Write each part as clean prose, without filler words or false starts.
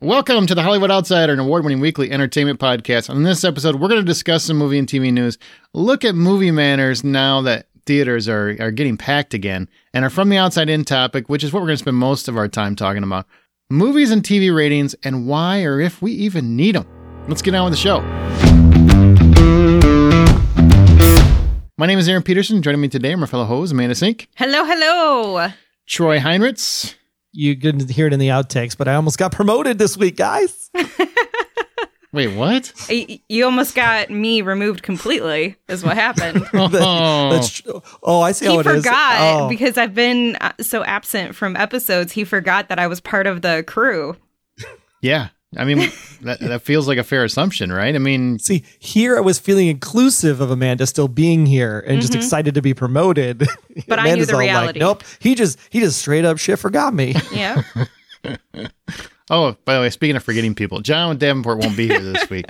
Welcome to the Hollywood Outsider, an award-winning weekly entertainment podcast. On this episode, we're going to discuss some movie and TV news, look at movie manners now that theaters are getting packed again, and our From the Outside In topic, which is what we're going to spend most of our time talking about, movies and TV ratings and why or if we even need them. Let's get on with the show. My name is Aaron Peterson. Joining me today are my fellow host, Amanda Sink. Hello, hello. Troy Heinritz. You couldn't hear it in the outtakes, but I almost got promoted this week, guys. Wait, what? You almost got me removed completely, is what happened. That's oh, I see how it is. He forgot, because I've been so absent from episodes, he forgot that I was part of the crew. Yeah. I mean, that feels like a fair assumption, right? I mean... See, here I was feeling inclusive of Amanda still being here and just excited to be promoted. But I knew the reality. Like, nope, he just straight up shit forgot me. Yeah. Oh, by the way, speaking of forgetting people, John Davenport won't be here this week.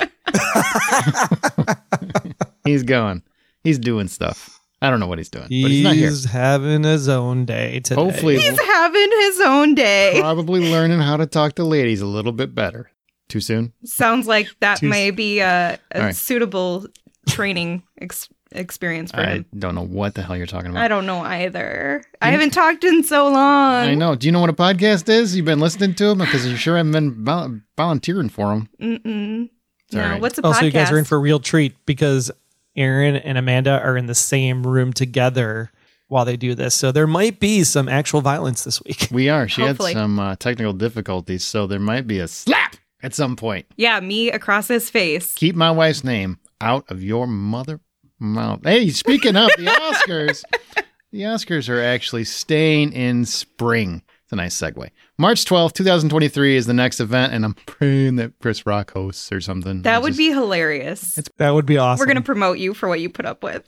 He's going. He's doing stuff. I don't know what he's doing, but he's not here. He's having his own day today. Hopefully, he's having his own day. Probably learning how to talk to ladies a little bit better. Too soon? Sounds like that may be a right. Suitable training experience for him. I don't know what the hell you're talking about. I don't know either. I haven't talked in so long. I know. Do you know what a podcast is? You've been listening to them? Because you sure haven't been volunteering for them. Mm-mm. No, right. what's a podcast? Also, you guys are in for a real treat because Aaron and Amanda are in the same room together while they do this. So there might be some actual violence this week. We are. She Hopefully. had some technical difficulties, so there might be a slap at some point. Yeah, me across his face. Keep my wife's name out of your mother mouth. Hey, speaking of the Oscars, the Oscars are actually staying in spring. It's a nice segue. March 12th, 2023 is the next event, and I'm praying that Chris Rock hosts or something. That would be hilarious. That would be awesome. We're going to promote you for what you put up with.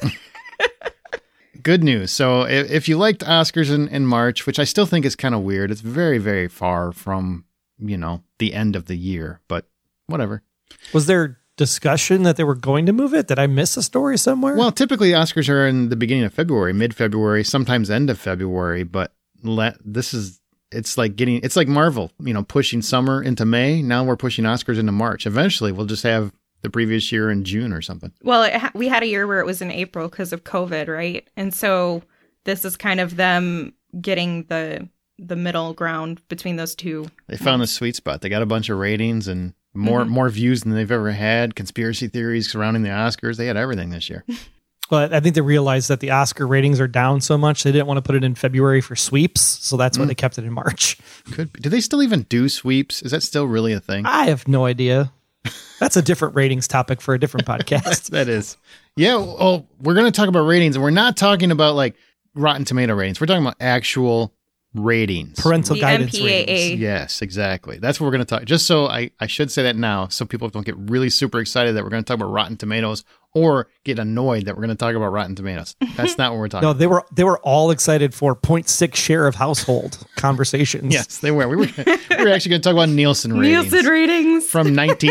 Good news. So if you liked Oscars in March, which I still think is kind of weird, it's very, very far from, the end of the year, but whatever. Was there discussion that they were going to move it? Did I miss a story somewhere? Well, typically Oscars are in the beginning of February, mid-February, sometimes end of February, but it's like Marvel, pushing summer into May. Now we're pushing Oscars into March. Eventually we'll just have the previous year in June or something. Well, we had a year where it was in April because of COVID, right? And so this is kind of them getting the middle ground between those two. They found the sweet spot. They got a bunch of ratings and more views than they've ever had. Conspiracy theories surrounding the Oscars. They had everything this year. Well, I think they realized that the Oscar ratings are down so much they didn't want to put it in February for sweeps, so that's why they kept it in March. Could be. Do they still even do sweeps? Is that still really a thing? I have no idea. That's a different ratings topic for a different podcast. That is. Yeah. Well, we're going to talk about ratings, and we're not talking about like Rotten Tomato ratings. We're talking about actual ratings. Parental the guidance MPAA. ratings. Yes, exactly. That's what we're going to talk. Just so I should say that now, so people don't get really super excited that we're going to talk about Rotten Tomatoes or get annoyed that we're going to talk about Rotten Tomatoes. That's not what we're talking No, about. they were all excited for 0.6 share of household conversations. Yes, they were. We were actually going to talk about Nielsen ratings. Nielsen ratings. From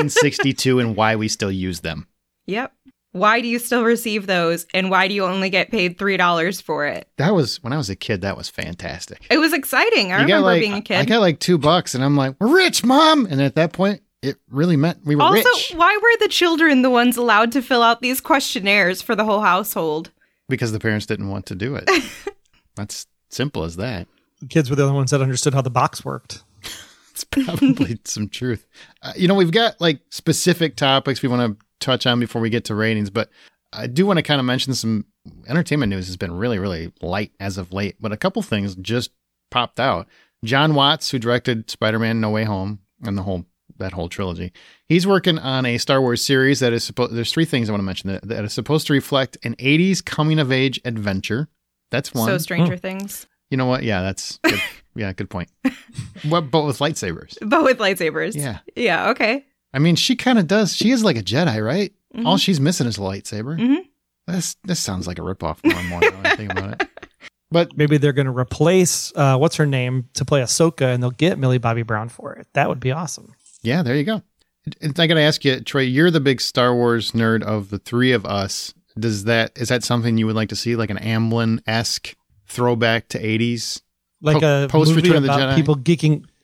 1962 and why we still use them. Yep. Why do you still receive those, and why do you only get paid $3 for it? That was, when I was a kid, that was fantastic. It was exciting. I remember being a kid. I got like $2 and I'm like, we're rich, Mom. And at that point, it really meant we were rich. Also, why were the children the ones allowed to fill out these questionnaires for the whole household? Because the parents didn't want to do it. That's simple as that. The kids were the only ones that understood how the box worked. It's probably some truth. We've got like specific topics we want to touch on before we get to ratings, but I do want to kind of mention some entertainment news has been really, really light as of late, but a couple things just popped out. John Watts, who directed Spider-Man No Way Home and that whole trilogy, he's working on a Star Wars series that is there's three things I want to mention that is supposed to reflect an 80s coming of age adventure. That's one. So Stranger Things. You know what? Yeah, that's good. Yeah, good point. But with lightsabers. But with lightsabers. Yeah. Yeah, okay. I mean, she kind of does. She is like a Jedi, right? Mm-hmm. All she's missing is a lightsaber. Mm-hmm. This sounds like a ripoff more and more now I think about it. But maybe they're going to replace what's her name to play Ahsoka, and they'll get Millie Bobby Brown for it. That would be awesome. Yeah, there you go. And I got to ask you, Troy, you're the big Star Wars nerd of the three of us. Is that something you would like to see, like an Amblin-esque throwback to 80s? Like a post movie Return of the about Jedi? people geeking.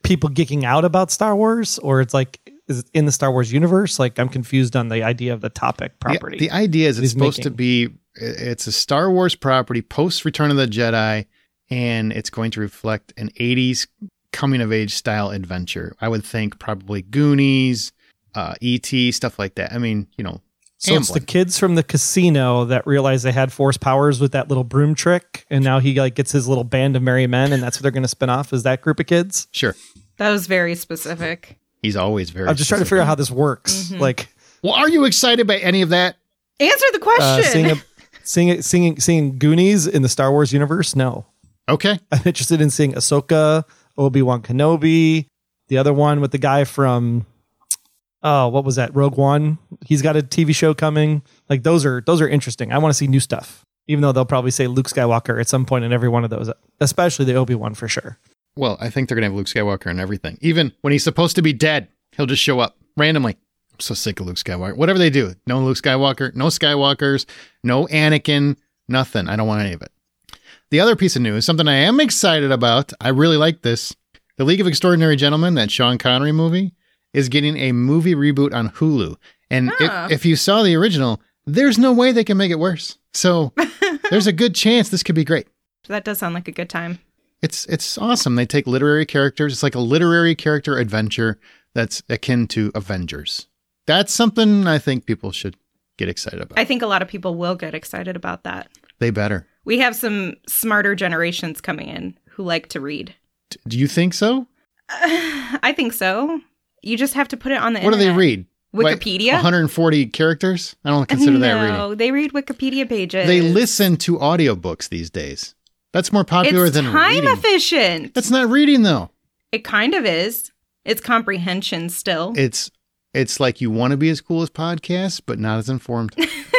people geeking out about Star Wars, or it's like is it in the Star Wars universe? Like I'm confused on the idea of the topic property. The idea is it's supposed making. to be, it's a Star Wars property post Return of the Jedi, and it's going to reflect an 80s coming of age style adventure. I would think probably Goonies, E.T., stuff like that. I mean, you know, So it's the Amblin. kids from the casino that realized they had force powers with that little broom trick, and now he like gets his little band of merry men, and that's what they're going to spin off. Is that group of kids? Sure. That was very specific. He's always very I'm just trying to figure out how this works. Like Well, are you excited by any of that? Answer the question. seeing Goonies in the Star Wars universe. No, Okay. I'm interested in seeing Ahsoka, Obi-Wan Kenobi, the other one with the guy from what was that? Rogue One. He's got a TV show coming. Like those are interesting. I want to see new stuff. Even though they'll probably say Luke Skywalker at some point in every one of those, especially the Obi-Wan for sure. Well, I think they're going to have Luke Skywalker and everything. Even when he's supposed to be dead, he'll just show up randomly. I'm so sick of Luke Skywalker. Whatever they do, no Luke Skywalker, no Skywalkers, no Anakin, nothing. I don't want any of it. The other piece of news, something I am excited about, I really like this. The League of Extraordinary Gentlemen, that Sean Connery movie, is getting a movie reboot on Hulu. And if you saw the original, there's no way they can make it worse. So there's a good chance this could be great. That does sound like a good time. It's awesome. They take literary characters. It's like a literary character adventure that's akin to Avengers. That's something I think people should get excited about. I think a lot of people will get excited about that. They better. We have some smarter generations coming in who like to read. Do you think so? I think so. You just have to put it on the What do internet. they read? Wikipedia? 140 characters? I don't consider that reading. No, they read Wikipedia pages. They listen to audiobooks these days. That's more popular It's than time reading. efficient. That's not reading though. It kind of is. It's comprehension still. It's like you want to be as cool as podcasts, but not as informed.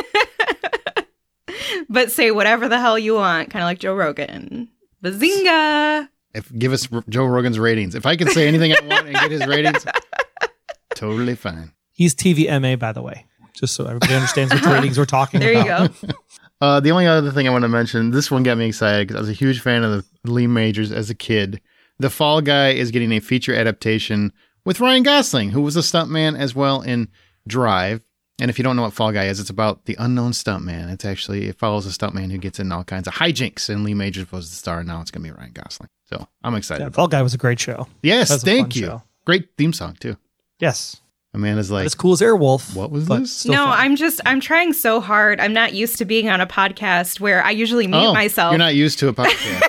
But say whatever the hell you want, kind of like Joe Rogan. Bazinga! Give us Joe Rogan's ratings. If I can say anything I want and get his ratings, totally fine. He's TVMA, by the way, just so everybody understands which ratings we're talking There you about. go. The only other thing I want to mention, this one got me excited because I was a huge fan of the Lee Majors as a kid. The Fall Guy is getting a feature adaptation with Ryan Gosling, who was a stuntman as well in Drive. And if you don't know what Fall Guy is, it's about the unknown stuntman. It follows a stuntman who gets in all kinds of hijinks, and Lee Majors was the star, and now it's going to be Ryan Gosling. So I'm excited. Yeah, Fall Guy was a great show. Yes, That was a fun thank you. show. Great theme song, too. Yes. Amanda's like, As cool as Airwolf. what was but this? still No, fun. I'm trying so hard. I'm not used to being on a podcast where I usually mute myself. You're not used to a podcast.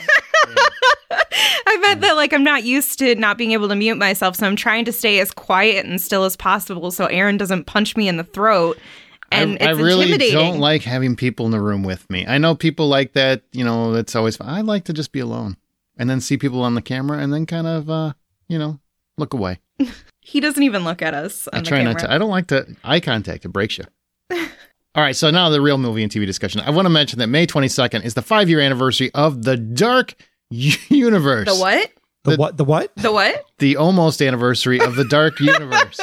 I meant that like I'm not used to not being able to mute myself, so I'm trying to stay as quiet and still as possible so Aaron doesn't punch me in the throat. And I it's really intimidating. don't like having people in the room with me. I know people like that, that's always fun. I like to just be alone and then see people on the camera and then kind of, look away. He doesn't even look at us on I the try camera. not to. I don't like to eye contact. It breaks you. All right. So now the real movie and TV discussion. I want to mention that May 22nd is the 5-year anniversary of the Dark Universe. The what? The what? The what? The what? The almost anniversary of the Dark Universe.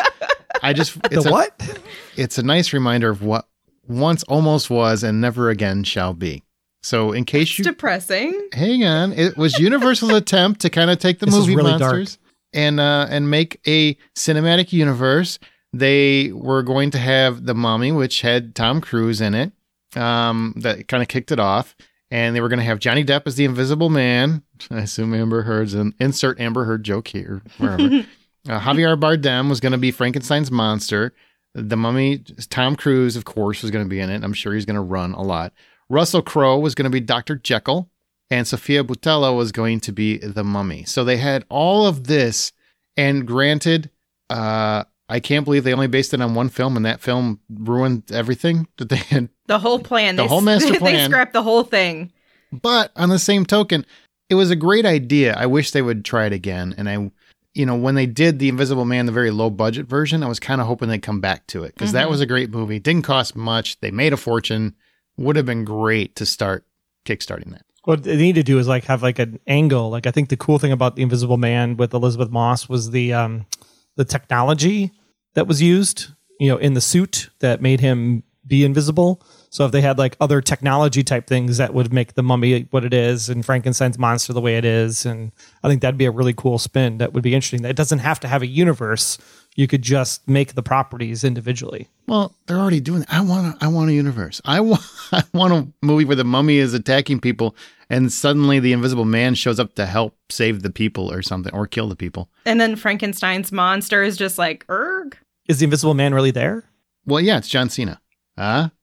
What? It's a nice reminder of what once almost was and never again shall be. So in case you Depressing. hang on, it was Universal's attempt to kind of take the This is movie really monsters and make a cinematic universe. They were going to have The Mummy, which had Tom Cruise in it. That kind of kicked it off. And they were going to have Johnny Depp as the Invisible Man. I assume Amber Heard's an insert Amber Heard joke here, wherever. Javier Bardem was going to be Frankenstein's monster. The Mummy, Tom Cruise, of course, was going to be in it. I'm sure he's going to run a lot. Russell Crowe was going to be Dr. Jekyll. And Sofia Boutella was going to be the Mummy. So they had all of this. And granted, I can't believe they only based it on one film, and that film ruined everything that they had. The whole plan. The whole master They plan. scrapped the whole thing. But on the same token, it was a great idea. I wish they would try it again. And when they did The Invisible Man, the very low budget version, I was kind of hoping they'd come back to it because that was a great movie. Didn't cost much. They made a fortune. Would have been great to start kickstarting that. What they need to do is have an angle. I think the cool thing about The Invisible Man with Elizabeth Moss was the technology that was used, in the suit that made him be invisible. So if they had like other technology type things that would make the Mummy what it is and Frankenstein's monster the way it is, and I think that'd be a really cool spin. That would be interesting. It doesn't have to have a universe. You could just make the properties individually. Well, they're already doing that. I want a universe. I want a movie where the Mummy is attacking people and suddenly the Invisible Man shows up to help save the people or something, or kill the people. And then Frankenstein's monster is just like, erg. Is the Invisible Man really there? Well, yeah, it's John Cena. That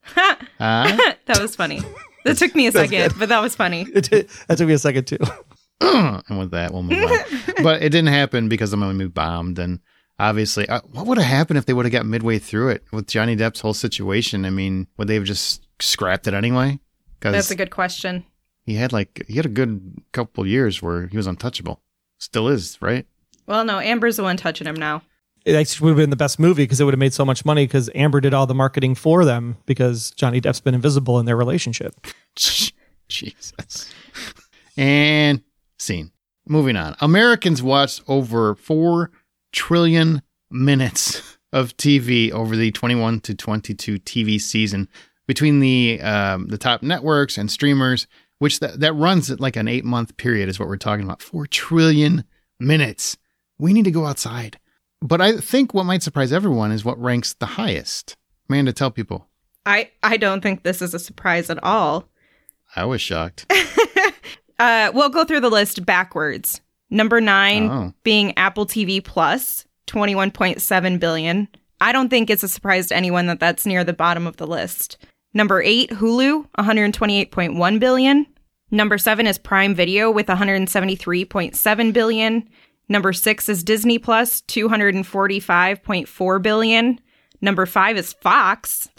was funny. That took me a second, but that was funny. That took me a second too. And with that, we'll move on. But it didn't happen because the Mummy bombed. And obviously, what would have happened if they would have got midway through it with Johnny Depp's whole situation? I mean, would they have just scrapped it anyway? That's a good question. He had a good couple years where he was untouchable. Still is, right? Well, no, Amber's the one touching him now. It actually would have been the best movie because it would have made so much money because Amber did all the marketing for them because Johnny Depp's been invisible in their relationship. Jesus. And scene. Moving on. Americans watched over 4 trillion minutes of TV over the 21 to 22 TV season between the top networks and streamers, which that runs at like an 8-month period is what we're talking about. 4 trillion minutes. We need to go outside. But I think what might surprise everyone is what ranks the highest. Amanda, tell people. I don't think this is a surprise at all. I was shocked. We'll go through the list backwards. Number 9 being Apple TV Plus, 21.7 billion. I don't think it's a surprise to anyone that that's near the bottom of the list. Number 8, Hulu, 128.1 billion. Number 7 is Prime Video with 173.7 billion. Number 6 is Disney Plus, 245.4 billion. Number 5 is Fox,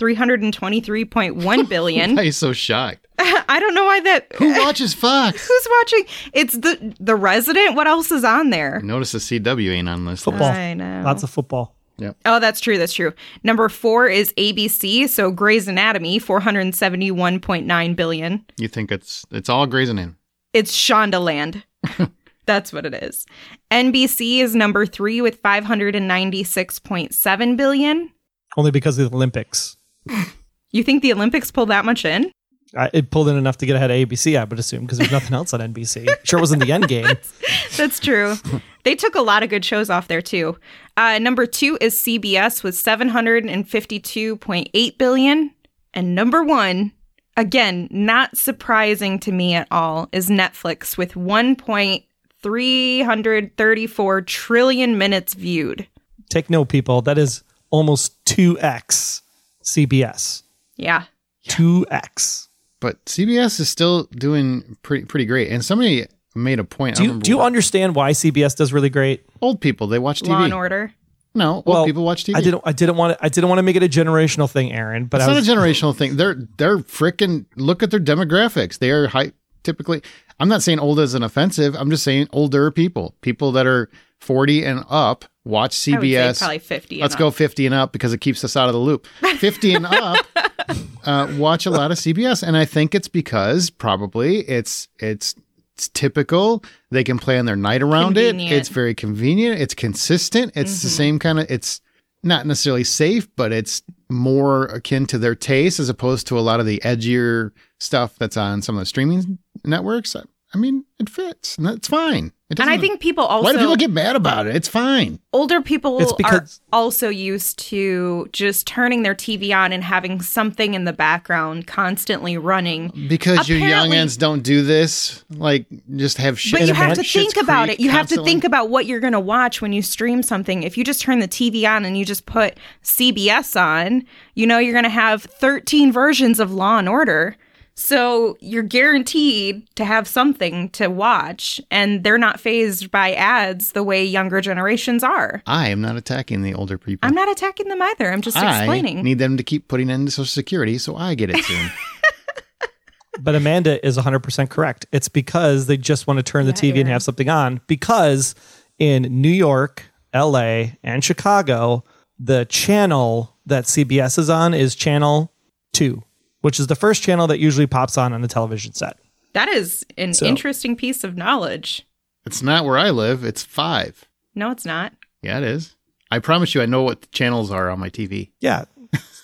323.1 billion. Why are you so shocked? I don't know why that. Who watches Fox? Who's watching? It's the Resident. What else is on there? Notice the CW ain't on this. Football. I know. Lots of football. Yep. Oh, that's true. That's true. Number 4 is ABC. So Grey's Anatomy, 471.9 billion. You think it's all Grey's Anatomy? It's Shondaland. That's what it is. NBC is number 3 with 596.7 billion. Only because of the Olympics. You think the Olympics pulled that much in? It pulled in enough to get ahead of ABC, I would assume, because there's nothing else on NBC. Sure, it wasn't the end game. That's true. They took a lot of good shows off there, too. Number 2 is CBS with 752.8 billion. And number 1, again, not surprising to me at all, is Netflix with 1.334 trillion minutes viewed. Take note, people. That is almost 2x CBS. Yeah. 2x. But CBS is still doing pretty great. And somebody made a point. Do you understand why CBS does really great? Old people, they watch TV. Law and Order. No, old people watch TV. I didn't want to make it a generational thing, Aaron. But it's not a generational thing. They're freaking look at their demographics. They are typically. I'm not saying old as an offensive. I'm just saying older people that are 40 and up watch CBS. I would say probably 50. Let's go 50 and up because it keeps us out of the loop. 50 and up watch a lot of CBS, and I think it's because probably it's typical. They can plan their night around Convenient. it. It's very convenient. It's consistent. It's the same kind of. It's not necessarily safe, but it's more akin to their taste as opposed to a lot of the edgier stuff that's on some of the streaming networks. I mean, it fits. And it's fine. And I think people also... Why do people get mad about it? It's fine. Older people are also used to just turning their TV on and having something in the background constantly running. Because you youngins don't do this. Like, just have shit. But you have to think about it. You have to constantly. think about what you're going to watch when you stream something. If you just turn the TV on and you just put CBS on, you're going to have 13 versions of Law and Order. So you're guaranteed to have something to watch, and they're not fazed by ads the way younger generations are. I am not attacking the older people. I'm not attacking them either. I'm just explaining. I need them to keep putting in Social Security so I get it soon. But Amanda is 100% correct. It's because they just want to turn the TV and have something on. Because in New York, LA, and Chicago, the channel that CBS is on is channel 2. Which is the first channel that usually pops on the television set. That is an interesting piece of knowledge. It's not where I live. It's 5. No, it's not. Yeah, it is. I promise you I know what the channels are on my TV. Yeah.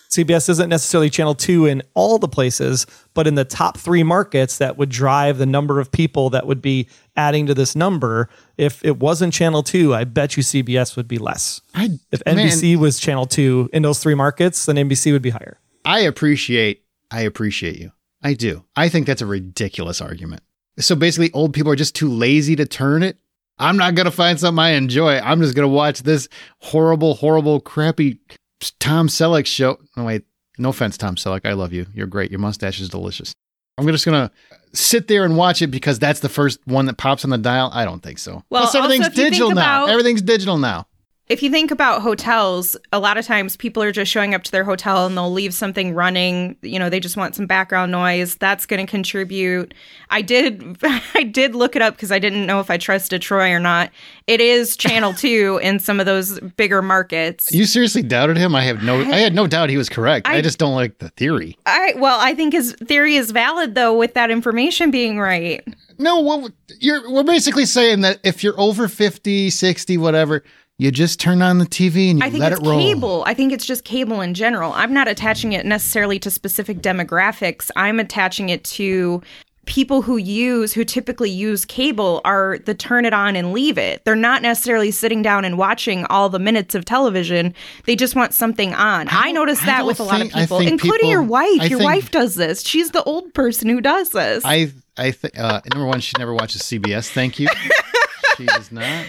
CBS isn't necessarily channel 2 in all the places, but in the top 3 markets that would drive the number of people that would be adding to this number. If it wasn't channel 2, I bet you CBS would be less. If NBC was channel 2 in those 3 markets, then NBC would be higher. I appreciate you. I do. I think that's a ridiculous argument. So basically, old people are just too lazy to turn it. I'm not going to find something I enjoy. I'm just going to watch this horrible, crappy Tom Selleck show. No, wait. No offense, Tom Selleck. I love you. You're great. Your mustache is delicious. I'm just going to sit there and watch it because that's the first one that pops on the dial. I don't think so. Well, plus, everything's digital now. Everything's digital now. If you think about hotels, a lot of times people are just showing up to their hotel and they'll leave something running. You know, they just want some background noise. That's going to contribute. I did look it up because I didn't know if I trusted Troy or not. It is channel 2 in some of those bigger markets. You seriously doubted him? I had no doubt he was correct. I just don't like the theory. I think his theory is valid though, with that information being right. No, we're basically saying that if you're over 50, 60, whatever, you just turn on the TV and you let it roll. Cable. I think it's just cable in general. I'm not attaching it necessarily to specific demographics. I'm attaching it to people who typically use cable are the turn it on and leave it. They're not necessarily sitting down and watching all the minutes of television. They just want something on. I noticed that with a lot of people, including your wife. Your wife does this. She's the old person who does this. I think number one, she never watches CBS. Thank you. She does not.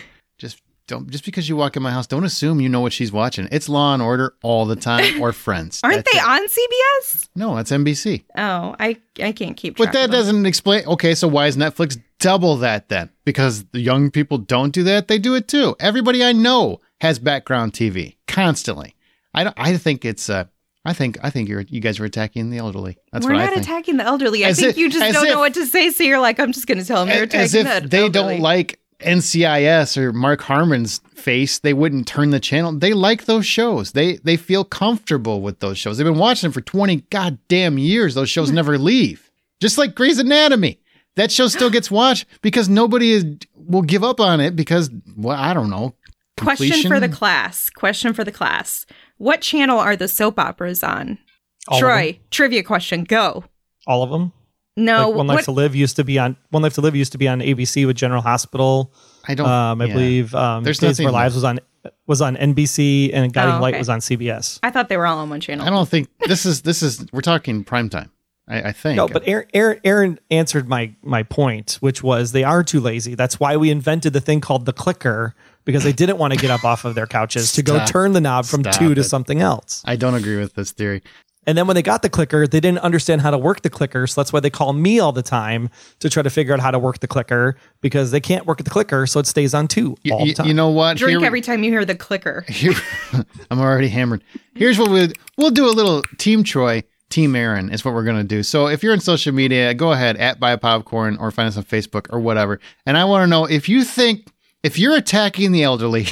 Just because you walk in my house, don't assume you know what she's watching. It's Law and Order all the time, or Friends. Aren't they on CBS? No, it's NBC. Oh, I can't keep track. But that doesn't explain. Okay, so why is Netflix double that then? Because the young people don't do that. They do it too. Everybody I know has background TV constantly. I think it's. I think you guys are attacking the elderly. That's We're what I think. We're not attacking the elderly. I think you just don't know what to say. So you're like, I'm just going to tell them you're attacking the elderly. They don't like NCIS or Mark Harmon's face, they wouldn't turn the channel. They like those shows. They feel comfortable with those shows. They've been watching them for 20 goddamn years. Those shows never leave. Just like Grey's Anatomy. That show still gets watched because nobody will give up on it because, well, I don't know. Question for the class. What channel are the soap operas on? Troy, trivia question, go. All of them? No, One Life to Live used to be on ABC with General Hospital. I believe Days of Our Lives was on NBC, and Guiding Light was on CBS. I thought they were all on one channel. I don't think this is we're talking primetime. I think. No, but Aaron answered my point, which was they are too lazy. That's why we invented the thing called the clicker, because they didn't want to get up off of their couches to go turn the knob from 2 to something else. I don't agree with this theory. And then when they got the clicker, they didn't understand how to work the clicker. So that's why they call me all the time to try to figure out how to work the clicker, because they can't work the clicker. So it stays on 2 all the time. You know what? Drink every time you hear the clicker. I'm already hammered. Here's what we'll do a little Team Troy, Team Aaron is what we're going to do. So if you're in social media, go ahead at Buy Popcorn or find us on Facebook or whatever. And I want to know if you're attacking the elderly.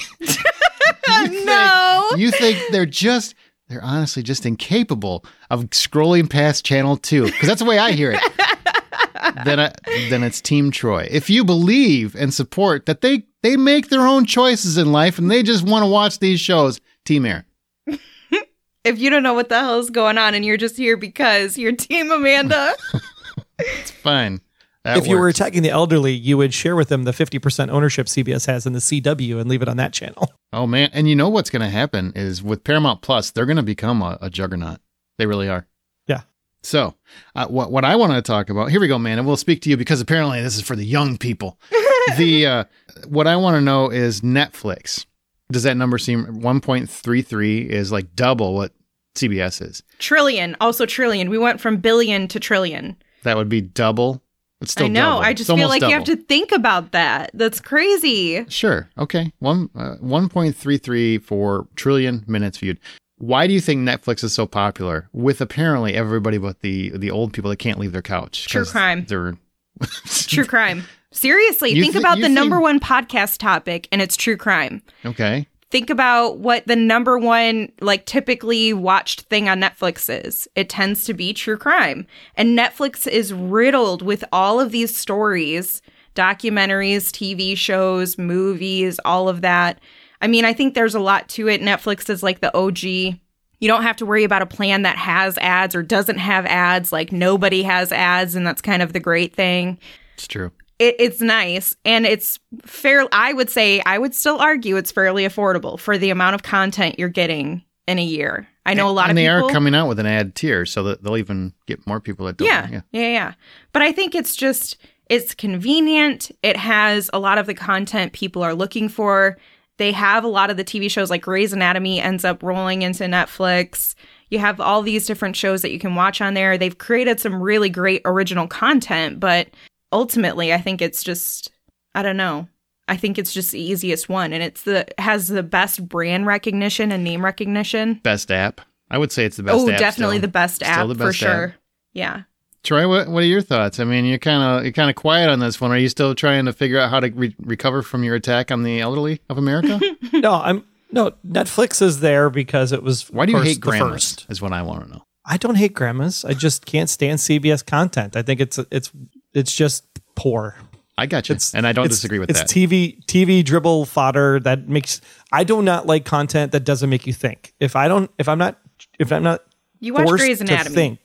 You think they're honestly just incapable of scrolling past channel 2, because that's the way I hear it. Then it's Team Troy. If you believe and support that they make their own choices in life and they just want to watch these shows, Team Aaron. If you don't know what the hell is going on and you're just here because you're Team Amanda. It's fine. If you were attacking the elderly, you would share with them the 50% ownership CBS has in the CW and leave it on that channel. Oh, man. And you know what's going to happen is with Paramount Plus, they're going to become a juggernaut. They really are. Yeah. So what I want to talk about, here we go, man. And we'll speak to you because apparently this is for the young people. What I want to know is Netflix. Does that number seem 1.33 is like double what CBS is? Trillion. Also trillion. We went from billion to trillion. That would be double. It's still I know. Double. I just feel like double. You have to think about that. That's crazy. Sure. Okay. 1.334 trillion minutes viewed. Why do you think Netflix is so popular with apparently everybody but the old people that can't leave their couch? True crime. True crime. Seriously, think about the number one podcast topic, and it's true crime. Okay. Think about what the number one, typically watched thing on Netflix is. It tends to be true crime. And Netflix is riddled with all of these stories, documentaries, TV shows, movies, all of that. I mean, I think there's a lot to it. Netflix is like the OG You don't have to worry about a plan that has ads or doesn't have ads. Like nobody has ads, and that's kind of the great thing. It's true. It's nice, and it's fair. I would still argue it's fairly affordable for the amount of content you're getting in a year. I know a lot of people... And they are coming out with an ad tier, so that they'll even get more people that don't. Yeah. But I think it's convenient. It has a lot of the content people are looking for. They have a lot of the TV shows, like Grey's Anatomy ends up rolling into Netflix. You have all these different shows that you can watch on there. They've created some really great original content, but ultimately, I think it's just, I don't know. I think it's just the easiest one, and has the best brand recognition and name recognition. Best app. I would say it's the best app. Oh, definitely the best app for sure. App. Yeah. Troy, what are your thoughts? I mean, you're kind of quiet on this one. Are you still trying to figure out how to recover from your attack on the elderly of America? No, Netflix is there because it was. Why do you hate grandmas? Is what I want to know. I don't hate grandmas. I just can't stand CBS content. I think it's just poor. I got you, and I don't disagree with that. It's TV dribble fodder that makes. I do not like content that doesn't make you think. If I'm not, you watch Grey's Anatomy.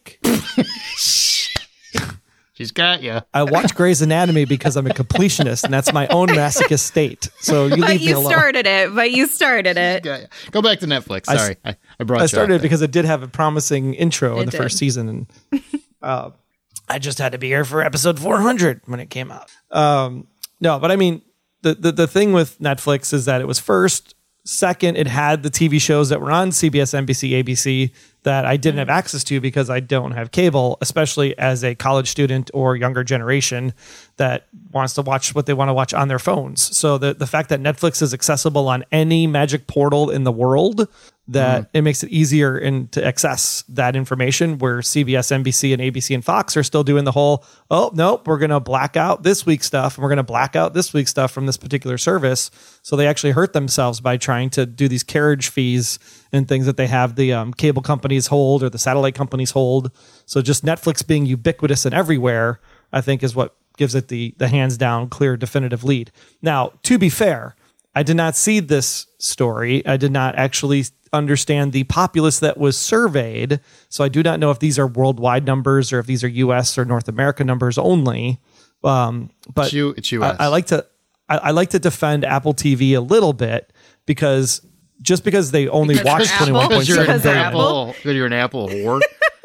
She's got you. I watch Grey's Anatomy because I'm a completionist, and that's my own masochist state. So you leave me alone. But you started it. Go back to Netflix. Sorry, I brought you. I started it because it did have a promising intro in the first season, and I just had to be here for episode 400 when it came out. No, but I mean, the thing with Netflix is that it was first. Second, it had the TV shows that were on CBS, NBC, ABC that I didn't have access to because I don't have cable, especially as a college student or younger generation that wants to watch what they want to watch on their phones. So the fact that Netflix is accessible on any magic portal in the world, that it makes it easier to access that information, where CBS, NBC, and ABC and Fox are still doing the whole, oh, nope, we're going to black out this week's stuff, and we're going to black out this week's stuff from this particular service. So they actually hurt themselves by trying to do these carriage fees and things that they have the cable companies hold or the satellite companies hold. So just Netflix being ubiquitous and everywhere, I think, is what gives it the hands down, clear, definitive lead. Now, to be fair, I did not see this story. I did not actually understand the populace that was surveyed. So I do not know if these are worldwide numbers or if these are US or North America numbers only. But it's US. I like to defend Apple TV a little bit because they only watch 21.7 billion. You're an Apple whore.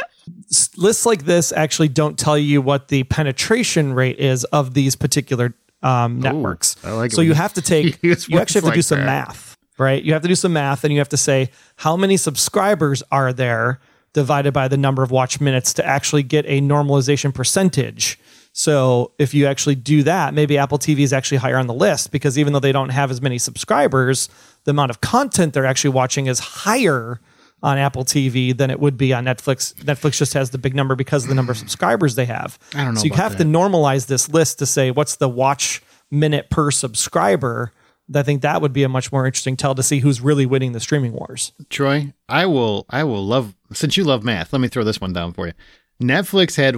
Lists like this actually don't tell you what the penetration rate is of these particular networks. I like it. So you have to you actually have to do some math, right? You have to do some math, and you have to say how many subscribers are there divided by the number of watch minutes to actually get a normalization percentage. So if you actually do that, maybe Apple TV is actually higher on the list because even though they don't have as many subscribers, the amount of content they're actually watching is higher on Apple TV than it would be on Netflix. Netflix just has the big number because of the number of subscribers they have. I don't know. So you have to normalize this list to say what's the watch minute per subscriber. I think that would be a much more interesting tell to see who's really winning the streaming wars. Troy, I will love, since you love math, let me throw this one down for you. Netflix had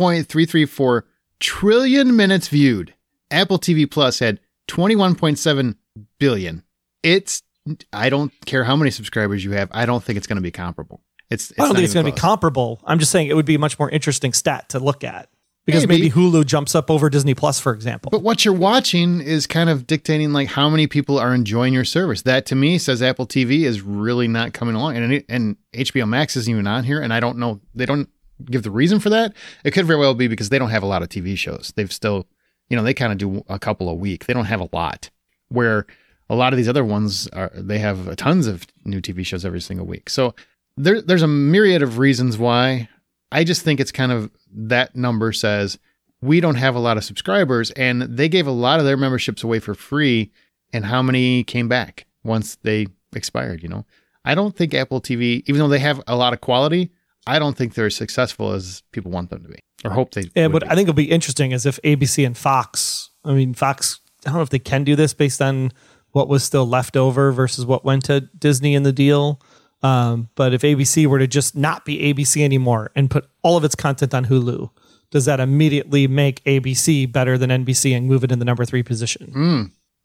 1.334 trillion minutes viewed. Apple TV Plus had 21.7 billion. I don't care how many subscribers you have. I don't think it's going to be comparable. I don't think it's going to be comparable. I'm just saying it would be a much more interesting stat to look at. Because maybe Hulu jumps up over Disney Plus, for example. But what you're watching is kind of dictating like how many people are enjoying your service. That to me says Apple TV is really not coming along. And HBO Max isn't even on here. And I don't know. They don't give the reason for that. It could very well be because they don't have a lot of TV shows. They've still, they kind of do a couple a week. They don't have a lot. Where a lot of these other ones they have tons of new TV shows every single week. So there's a myriad of reasons why. I just think it's kind of that number says we don't have a lot of subscribers, and they gave a lot of their memberships away for free. And how many came back once they expired? I don't think Apple TV, even though they have a lot of quality, I don't think they're as successful as people want them to be or hope they. Yeah, but I think it'll be interesting as if ABC and Fox. I mean, Fox. I don't know if they can do this based on what was still left over versus what went to Disney in the deal. But if ABC were to just not be ABC anymore and put all of its content on Hulu, does that immediately make ABC better than NBC and move it in the number 3 position?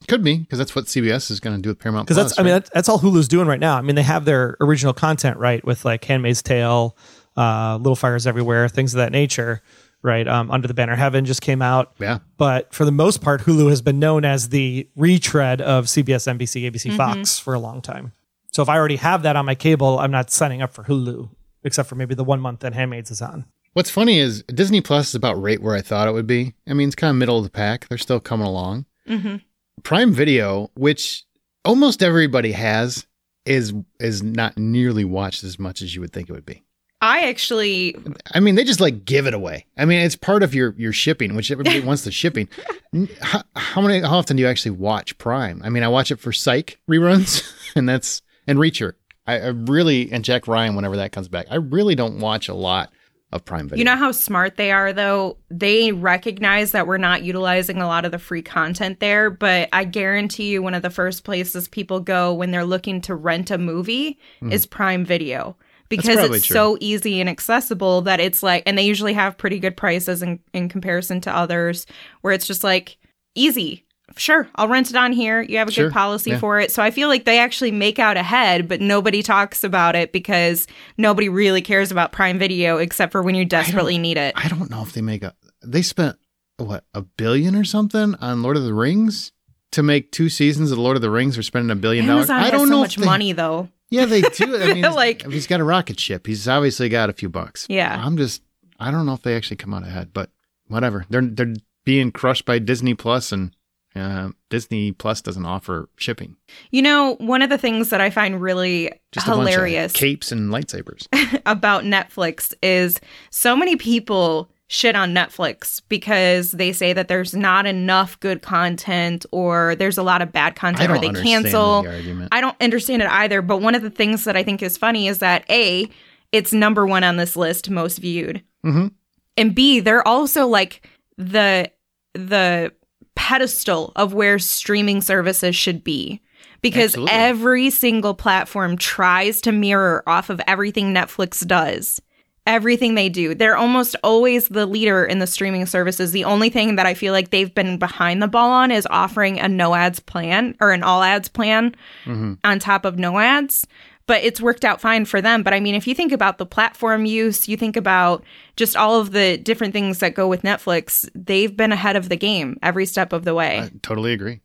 Could be, because that's what CBS is going to do with Paramount Because Plus. that's, I mean, that's all Hulu's doing right now. I mean, they have their original content, right, with like Handmaid's Tale, Little Fires Everywhere, things of that nature, right? Under the Banner Heaven just came out. Yeah. But for the most part, Hulu has been known as the retread of CBS, NBC, ABC, Fox for a long time. So if I already have that on my cable, I'm not signing up for Hulu, except for maybe the 1 month that Handmaid's is on. What's funny is Disney Plus is about right where I thought it would be. I mean, it's kind of middle of the pack. They're still coming along. Mm-hmm. Prime Video, which almost everybody has, is not nearly watched as much as you would think it would be. I mean, they just like give it away. I mean, it's part of your shipping, which everybody wants the shipping. How often do you actually watch Prime? I mean, I watch it for Psych reruns, and Reacher. I really, and Jack Ryan whenever that comes back. I really don't watch a lot of Prime Video. You know how smart they are, though? They recognize that we're not utilizing a lot of the free content there, but I guarantee you one of the first places people go when they're looking to rent a movie is Prime Video. Because it's true. so easy and accessible that it's like, and they usually have pretty good prices in comparison to others, where it's just like, easy. Sure, I'll rent it on here. You have a good policy for it. So I feel like they actually make out ahead, but nobody talks about it because nobody really cares about Prime Video except for when you desperately need it. I don't know if they spent, what, $1 billion or something on Lord of the Rings? To make 2 seasons of Lord of the Rings, they're spending $1 billion. Amazon I don't has know so much money, though. Yeah, they do. I mean, Like- he's got a rocket ship. He's obviously got a few bucks. Yeah. I don't know if they actually come out ahead, but whatever. They're being crushed by Disney Plus, and Disney Plus doesn't offer shipping. You know, one of the things that I find really Just a bunch of hilarious capes and lightsabers. about Netflix is so many people shit on Netflix because they say that there's not enough good content or there's a lot of bad content or they cancel. I don't understand it either. But one of the things that I think is funny is that A, it's number 1 on this list, most viewed. Mm-hmm. And B, they're also like the pedestal of where streaming services should be. Because Absolutely. every single platform tries to mirror off of everything Netflix does. Everything they do. They're almost always the leader in the streaming services. The only thing that I feel like they've been behind the ball on is offering a no ads plan or an all ads plan on top of no ads. But it's worked out fine for them. But I mean, if you think about the platform use, you think about just all of the different things that go with Netflix, they've been ahead of the game every step of the way. I totally agree.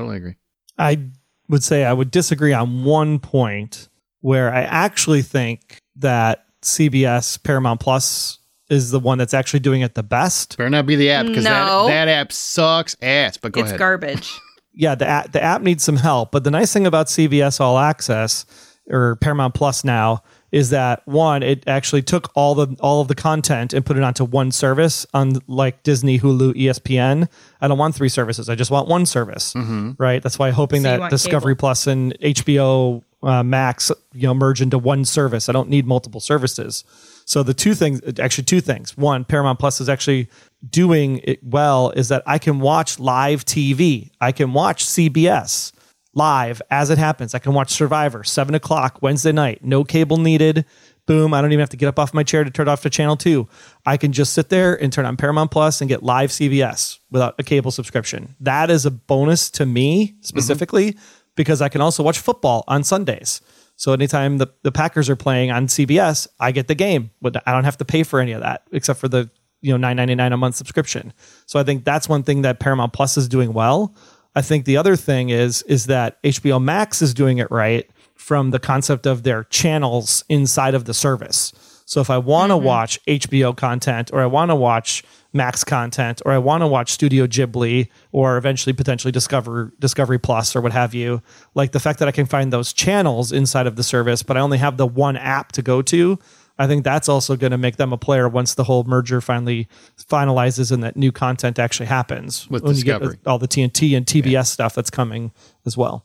I would say I would disagree on one point where I actually think that CBS Paramount Plus is the one that's actually doing it the best. Better not be the app, because that app sucks ass. But go ahead. It's garbage. Yeah, the app needs some help. But the nice thing about CBS All Access or Paramount Plus now is that, one, it actually took all of the content and put it onto one service, unlike Disney, Hulu, ESPN. I don't want 3 services. I just want one service, right? That's why I'm hoping that Discovery cable. Plus and HBO Max, merge into one service. I don't need multiple services. So the two things. One, Paramount Plus is actually doing it well, is that I can watch live TV. I can watch CBS live as it happens. I can watch Survivor, 7:00 Wednesday night. No cable needed. Boom. I don't even have to get up off my chair to turn it off to channel 2. I can just sit there and turn on Paramount Plus and get live CBS without a cable subscription. That is a bonus to me specifically because I can also watch football on Sundays. So anytime the Packers are playing on CBS, I get the game, but I don't have to pay for any of that except for the $9.99 a month subscription. So I think that's one thing that Paramount Plus is doing well. I think the other thing is that HBO Max is doing it right from the concept of their channels inside of the service. So if I want to watch HBO content, or I want to watch Max content, or I want to watch Studio Ghibli, or eventually potentially Discovery Plus or what have you, like the fact that I can find those channels inside of the service, but I only have the one app to go to, I think that's also going to make them a player once the whole merger finally finalizes and that new content actually happens. With when Discovery. you get all the TNT and TBS stuff that's coming as well.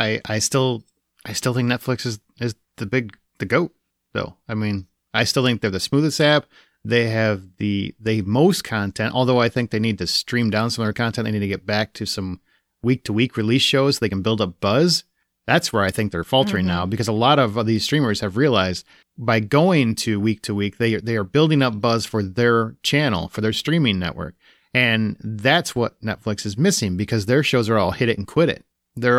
I still think Netflix is the GOAT, though. I mean, I still think they're the smoothest app. They have the most content, although I think they need to stream down some of their content. They need to get back to some week-to-week release shows so they can build up buzz. That's where I think they're faltering now, because a lot of these streamers have realized by going to week, they are building up buzz for their channel, for their streaming network. And that's what Netflix is missing because their shows are all hit it and quit it.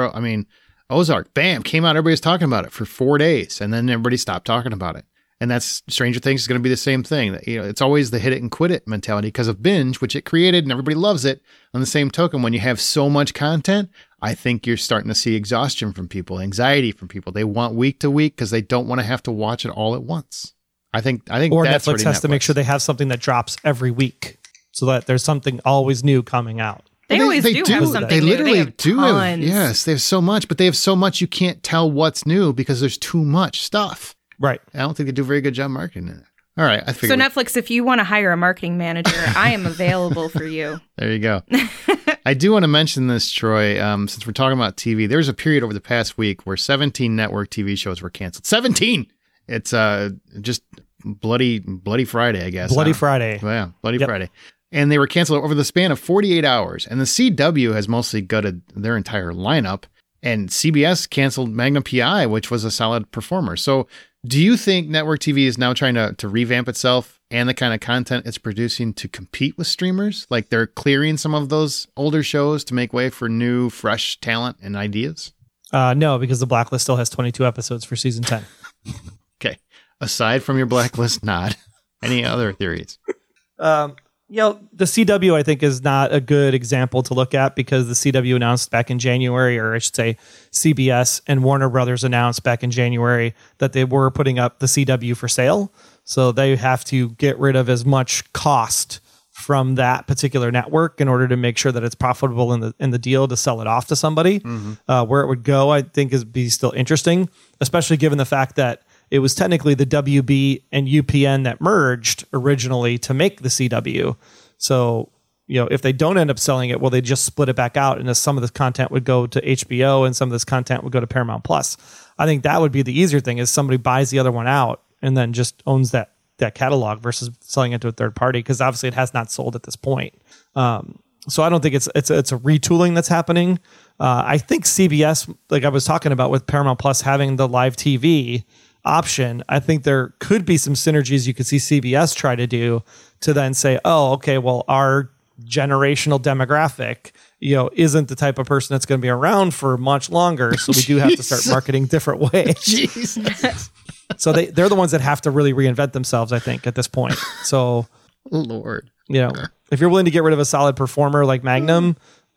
Ozark, bam, came out. Everybody was talking about it for 4 days, and then everybody stopped talking about it. And that's Stranger Things is going to be the same thing. It's always the hit it and quit it mentality because of binge, which it created, and everybody loves it. On the same token, when you have so much content, I think you're starting to see exhaustion from people, anxiety from people. They want week to week because they don't want to have to watch it all at once. I think or that's Netflix has to make sure they have something that drops every week so that there's something always new coming out. They always do have something They new. literally do have, tons. yes, they have so much, but they have so much you can't tell what's new because there's too much stuff. Right. I don't think they do a very good job marketing it. All right, I So figured. Netflix, if you want to hire a marketing manager, I am available for you. There you go. I do want to mention this, Troy, since we're talking about TV. There's a period over the past week where 17 network TV shows were canceled. 17! It's just bloody Friday, I guess. Bloody Friday. Yeah, Bloody Friday. And they were canceled over the span of 48 hours. And the CW has mostly gutted their entire lineup. And CBS canceled Magnum PI, which was a solid performer. So do you think network TV is now trying to revamp itself and the kind of content it's producing to compete with streamers? Like they're clearing some of those older shows to make way for new, fresh talent and ideas? No, because The Blacklist still has 22 episodes for season 10. Okay. Aside from your Blacklist nod, any other theories? The CW, I think, is not a good example to look at because the CW announced back in January, or I should say CBS and Warner Brothers announced back in January that they were putting up the CW for sale. So they have to get rid of as much cost from that particular network in order to make sure that it's profitable in the deal to sell it off to somebody. Where it would go, I think, is be still interesting, especially given the fact that it was technically the WB and UPN that merged originally to make the CW. So, if they don't end up selling it, well, they just split it back out, and some of this content would go to HBO and some of this content would go to Paramount Plus. I think that would be the easier thing is somebody buys the other one out and then just owns that catalog versus selling it to a third party, because obviously it has not sold at this point. So I don't think it's a retooling that's happening. I think CBS, like I was talking about with Paramount Plus having the live TV option, I think there could be some synergies you could see CBS try to do to then say, oh, okay, well, our generational demographic, isn't the type of person that's going to be around for much longer. So we do have to start marketing different ways. Jesus. So they're the ones that have to really reinvent themselves, I think, at this point. So, Lord, if you're willing to get rid of a solid performer like Magnum,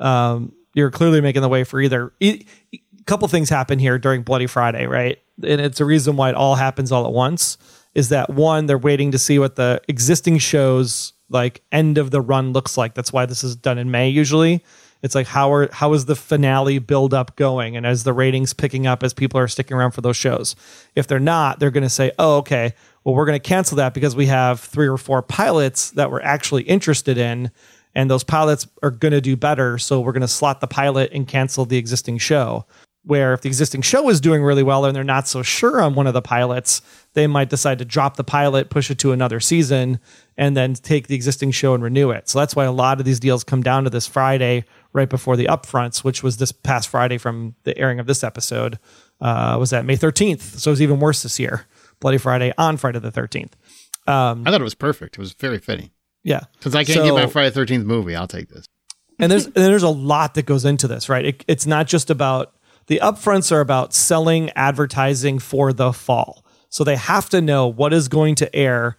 you're clearly making the way for either. A couple things happen here during Bloody Friday, right? And it's a reason why it all happens all at once, is that one, they're waiting to see what the existing shows like end of the run looks like. That's why this is done in May usually. It's like how is the finale build up going, and as the ratings picking up as people are sticking around for those shows. If they're not, they're going to say, oh, okay, well, we're going to cancel that because we have 3 or 4 pilots that we're actually interested in, and those pilots are going to do better, so we're going to slot the pilot and cancel the existing show. Where if the existing show is doing really well and they're not so sure on one of the pilots, they might decide to drop the pilot, push it to another season, and then take the existing show and renew it. So that's why a lot of these deals come down to this Friday right before the upfronts, which was this past Friday from the airing of this episode. Was that May 13th? So it was even worse this year. Bloody Friday on Friday the 13th. I thought it was perfect. It was very fitting. Yeah. Because I can't get my Friday the 13th movie. I'll take this. And there's a lot that goes into this, right? It's not just about... The upfronts are about selling advertising for the fall. So they have to know what is going to air,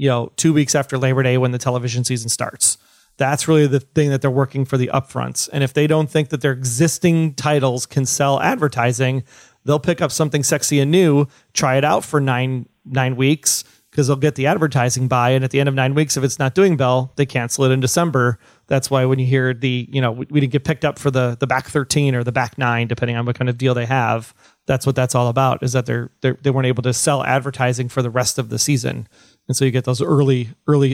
2 weeks after Labor Day when the television season starts. That's really the thing that they're working for the upfronts. And if they don't think that their existing titles can sell advertising, they'll pick up something sexy and new, try it out for nine weeks, because they'll get the advertising buy. And at the end of 9 weeks, if it's not doing well, they cancel it in December. That's why when you hear we didn't get picked up for the back 13 or the back 9, depending on what kind of deal they have, that's what that's all about, is that they weren't able to sell advertising for the rest of the season. And so you get those early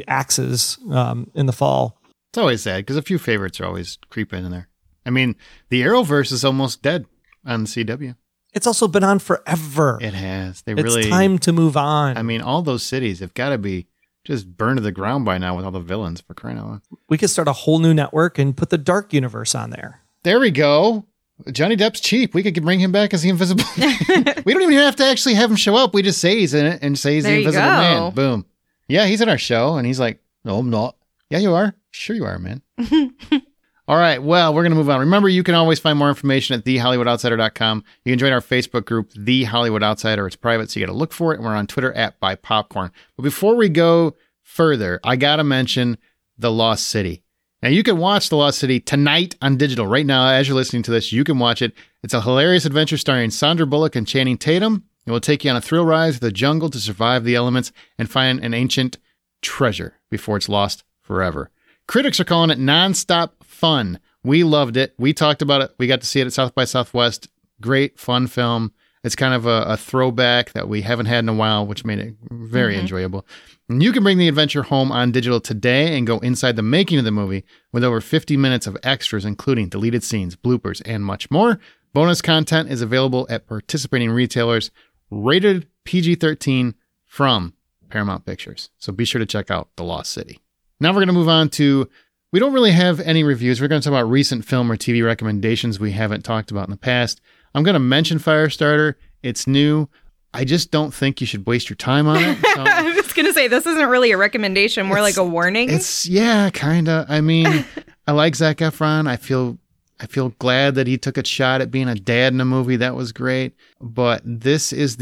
axes in the fall. It's always sad because a few favorites are always creeping in there. I mean, the Arrowverse is almost dead on CW. It's also been on forever. It has. It's time to move on. I mean, all those cities have got to be just burned to the ground by now with all the villains, for crying out loud. We could start a whole new network and put the Dark Universe on there. There we go. Johnny Depp's cheap. We could bring him back as the Invisible Man. We don't even have to actually have him show up. We just say he's in it and say he's the Invisible Man. Boom. Yeah, he's in our show. And he's like, no, I'm not. Yeah, you are. Sure you are, man. All right, well, we're going to move on. Remember, you can always find more information at thehollywoodoutsiders.com. You can join our Facebook group, The Hollywood Outsider. It's private, so you got to look for it. And we're on Twitter at BuyPopcorn. But before we go further, I got to mention The Lost City. Now, you can watch The Lost City tonight on digital. Right now, as you're listening to this, you can watch it. It's a hilarious adventure starring Sandra Bullock and Channing Tatum. It will take you on a thrill ride through the jungle to survive the elements and find an ancient treasure before it's lost forever. Critics are calling it nonstop fun. We loved it. We talked about it. We got to see it at South by Southwest. Great, fun film. It's kind of a throwback that we haven't had in a while, which made it very enjoyable. And you can bring the adventure home on digital today and go inside the making of the movie with over 50 minutes of extras, including deleted scenes, bloopers, and much more. Bonus content is available at participating retailers. Rated PG-13 from Paramount Pictures. So be sure to check out The Lost City. Now we're going to move on to, we don't really have any reviews. We're going to talk about recent film or TV recommendations we haven't talked about in the past. I'm going to mention Firestarter. It's new. I just don't think you should waste your time on it. So I was going to say, this isn't really a recommendation, more like a warning. Yeah, kind of. I mean, I like Zac Efron. I feel glad that he took a shot at being a dad in a movie. That was great. But this is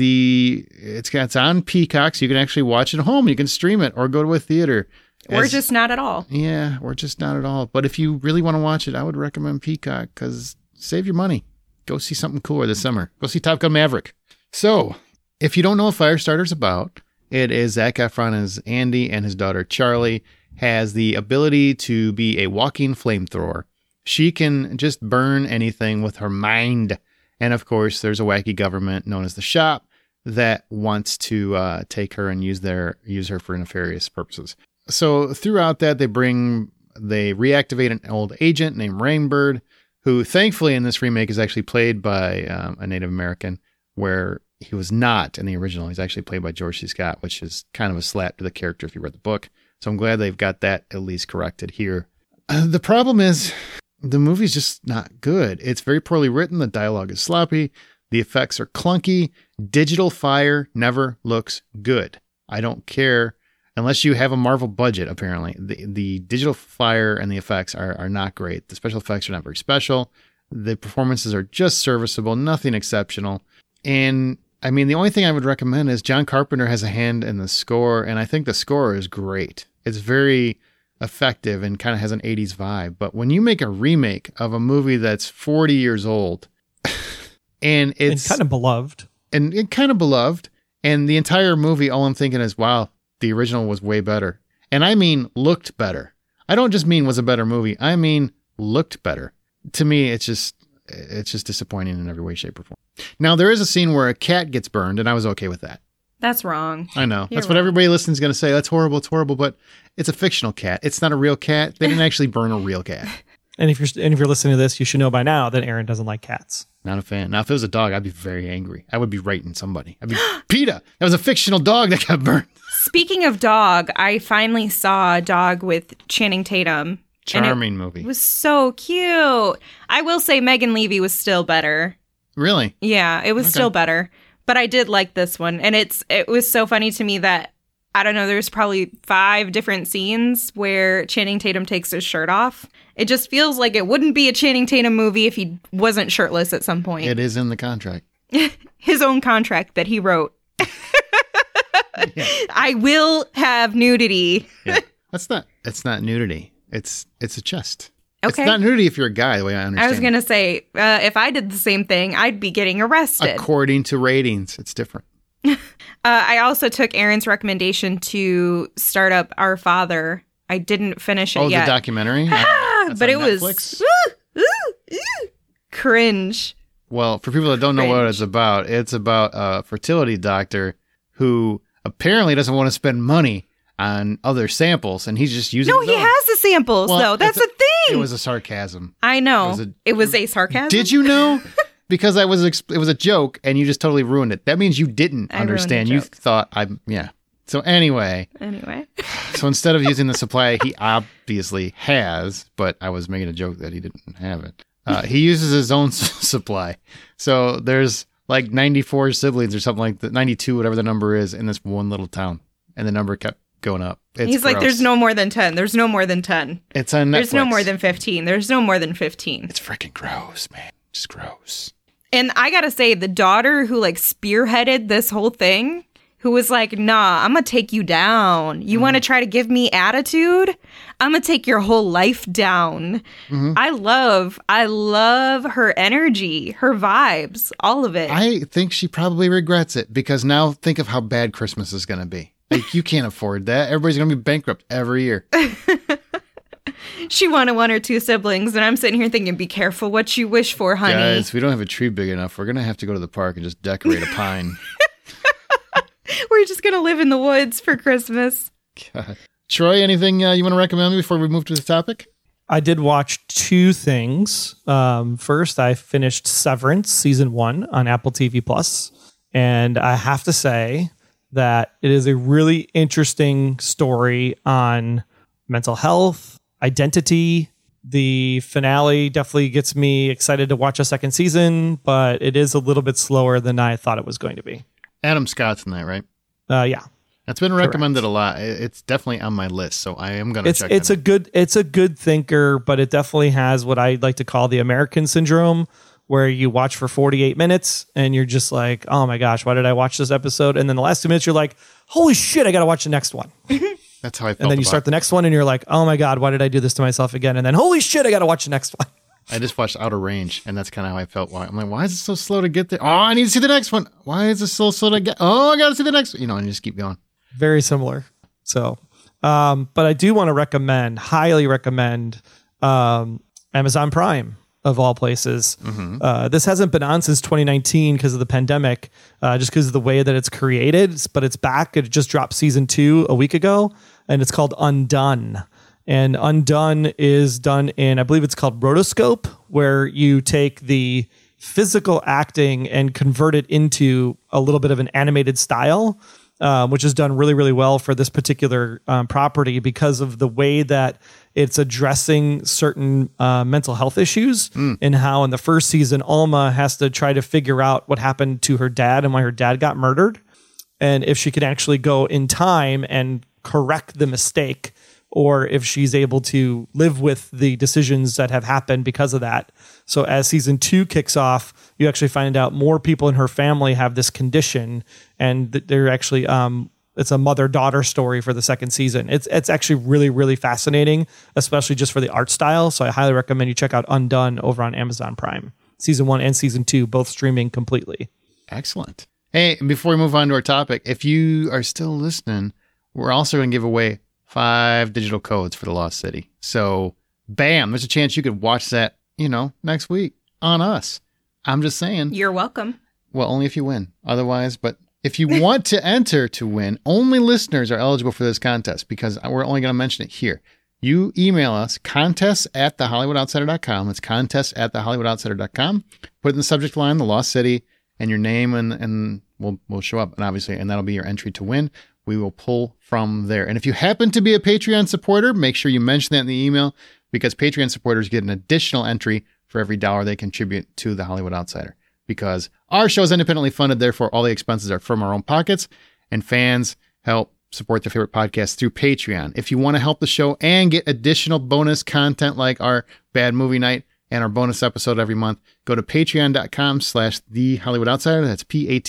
it's on Peacock, so you can actually watch it at home. You can stream it or go to a theater. Or just not at all. Yeah, or just not at all. But if you really want to watch it, I would recommend Peacock because save your money. Go see something cooler this summer. Go see Top Gun Maverick. So, if you don't know what Firestarter's about, it is Zac Efron as Andy, and his daughter Charlie has the ability to be a walking flamethrower. She can just burn anything with her mind. And of course, there's a wacky government known as the Shop that wants to take her and use her for nefarious purposes. So throughout that, they reactivate an old agent named Rainbird, who thankfully in this remake is actually played by a Native American, where he was not in the original. He's actually played by George C. Scott, which is kind of a slap to the character if you read the book. So I'm glad they've got that at least corrected here. The problem is the movie's just not good. It's very poorly written. The dialogue is sloppy. The effects are clunky. Digital fire never looks good. I don't care. Unless you have a Marvel budget, apparently. The digital fire and the effects are not great. The special effects are not very special. The performances are just serviceable, nothing exceptional. And, I mean, the only thing I would recommend is John Carpenter has a hand in the score, and I think the score is great. It's very effective and kind of has an 80s vibe. But when you make a remake of a movie that's 40 years old, and it's kind of beloved. And kind of beloved, and the entire movie, all I'm thinking is, wow, the original was way better. And I mean looked better. I don't just mean was a better movie. I mean looked better. To me, it's just disappointing in every way, shape, or form. Now, there is a scene where a cat gets burned, and I was okay with that. That's wrong. I know. That's what everybody listening is going to say. That's horrible. It's horrible. But it's a fictional cat. It's not a real cat. They didn't actually burn a real cat. And if you're listening to this, you should know by now that Aaron doesn't like cats. Not a fan. Now, if it was a dog, I'd be very angry. I would be writing somebody. I'd be, PETA, that was a fictional dog that got burned. Speaking of dog, I finally saw a dog with Channing Tatum. Charming movie. It was so cute. I will say Megan Levy was still better. Really? Yeah, it was still better. But I did like this one. And it was so funny to me that, I don't know, there's probably 5 different scenes where Channing Tatum takes his shirt off. It just feels like it wouldn't be a Channing Tatum movie if he wasn't shirtless at some point. It is in the contract. His own contract that he wrote. Yeah. I will have nudity. Yeah. It's not nudity. It's a chest. Okay. It's not nudity if you're a guy, the way I understand. I was going to say, if I did the same thing, I'd be getting arrested. According to ratings, it's different. I also took Aaron's recommendation to start up Our Father. I didn't finish it yet. Oh, the documentary? But it was cringe. Well, for people that don't know what it's about a fertility doctor who apparently doesn't want to spend money on other samples, and he's just using he has the samples, though. That's the thing. It was a sarcasm. I know. It was a sarcasm? Did you know? Because it was a joke, and you just totally ruined it. That means you didn't understand. You thought So anyway. So instead of using the supply he obviously has, but I was making a joke that he didn't have it, he uses his own supply. So there's like 94 siblings or something like that, 92, whatever the number is, in this one little town. And the number kept going up. He's like, there's no more than 10. There's no more than 10. It's on Netflix. There's no more than 15. There's no more than 15. It's freaking gross, man. Just gross. And I gotta say, the daughter who like spearheaded this whole thing, who was like, nah, I'm gonna take you down. You want to try to give me attitude? I'm gonna take your whole life down. I love her energy, her vibes, all of it. I think she probably regrets it because now think of how bad Christmas is gonna be. Like, you can't afford that. Everybody's gonna be bankrupt every year. She wanted 1 or 2 siblings, and I'm sitting here thinking, be careful what you wish for, honey. Guys, we don't have a tree big enough. We're gonna have to go to the park and just decorate a pine. We're just going to live in the woods for Christmas. God. Troy, anything you want to recommend before we move to the topic? I did watch 2 things. First, I finished Severance season 1 on Apple TV Plus, and I have to say that it is a really interesting story on mental health, identity. The finale definitely gets me excited to watch a second season, but it is a little bit slower than I thought it was going to be. Adam Scott's in that, right? Yeah. That's been recommended a lot. It's definitely on my list, so I am going to check it out. It's a good thinker, but it definitely has what I like to call the American syndrome, where you watch for 48 minutes and you're just like, oh my gosh, why did I watch this episode? And then the last 2 minutes, you're like, holy shit, I got to watch the next one. That's how I felt. And then you start the next one and you're like, oh my God, why did I do this to myself again? And then, holy shit, I got to watch the next one. I just watched Outer Range, and that's kind of how I felt. I'm like, why is it so slow to get there? Oh, I need to see the next one. Why is it so slow to get? Oh, I got to see the next one. And you just keep going. Very similar. So, but I do want to highly recommend Amazon Prime, of all places. This hasn't been on since 2019 because of the pandemic, just because of the way that it's created, but it's back. It just dropped season 2 a week ago, and it's called Undone. And Undone is done in, I believe it's called rotoscope, where you take the physical acting and convert it into a little bit of an animated style, which is done really, really well for this particular property because of the way that it's addressing certain mental health issues and how in the first season, Alma has to try to figure out what happened to her dad and why her dad got murdered. And if she can actually go in time and correct the mistake, or if she's able to live with the decisions that have happened because of that. So as season 2 kicks off, you actually find out more people in her family have this condition, and they're actually it's a mother-daughter story for the second season. It's actually really, really fascinating, especially just for the art style. So I highly recommend you check out Undone over on Amazon Prime. Season 1 and season 2, both streaming completely. Excellent. Hey, before we move on to our topic, if you are still listening, we're also going to give away 5 digital codes for The Lost City. So, bam, there's a chance you could watch that, next week on us. I'm just saying. You're welcome. Well, only if you win. Otherwise, but if you want to enter to win, only listeners are eligible for this contest because we're only going to mention it here. You email us, contests@thehollywoodoutsiders.com. It's contests@thehollywoodoutsiders.com. Put in the subject line, The Lost City, and your name, and we'll show up. And obviously, and that'll be your entry to win. We will pull from there. And if you happen to be a Patreon supporter, make sure you mention that in the email because Patreon supporters get an additional entry for every $1 they contribute to The Hollywood Outsider. Because our show is independently funded, therefore all the expenses are from our own pockets, and fans help support their favorite podcast through Patreon. If you want to help the show and get additional bonus content like our Bad Movie Night and our bonus episode every month, go to patreon.com/thehollywoodoutsiders. That's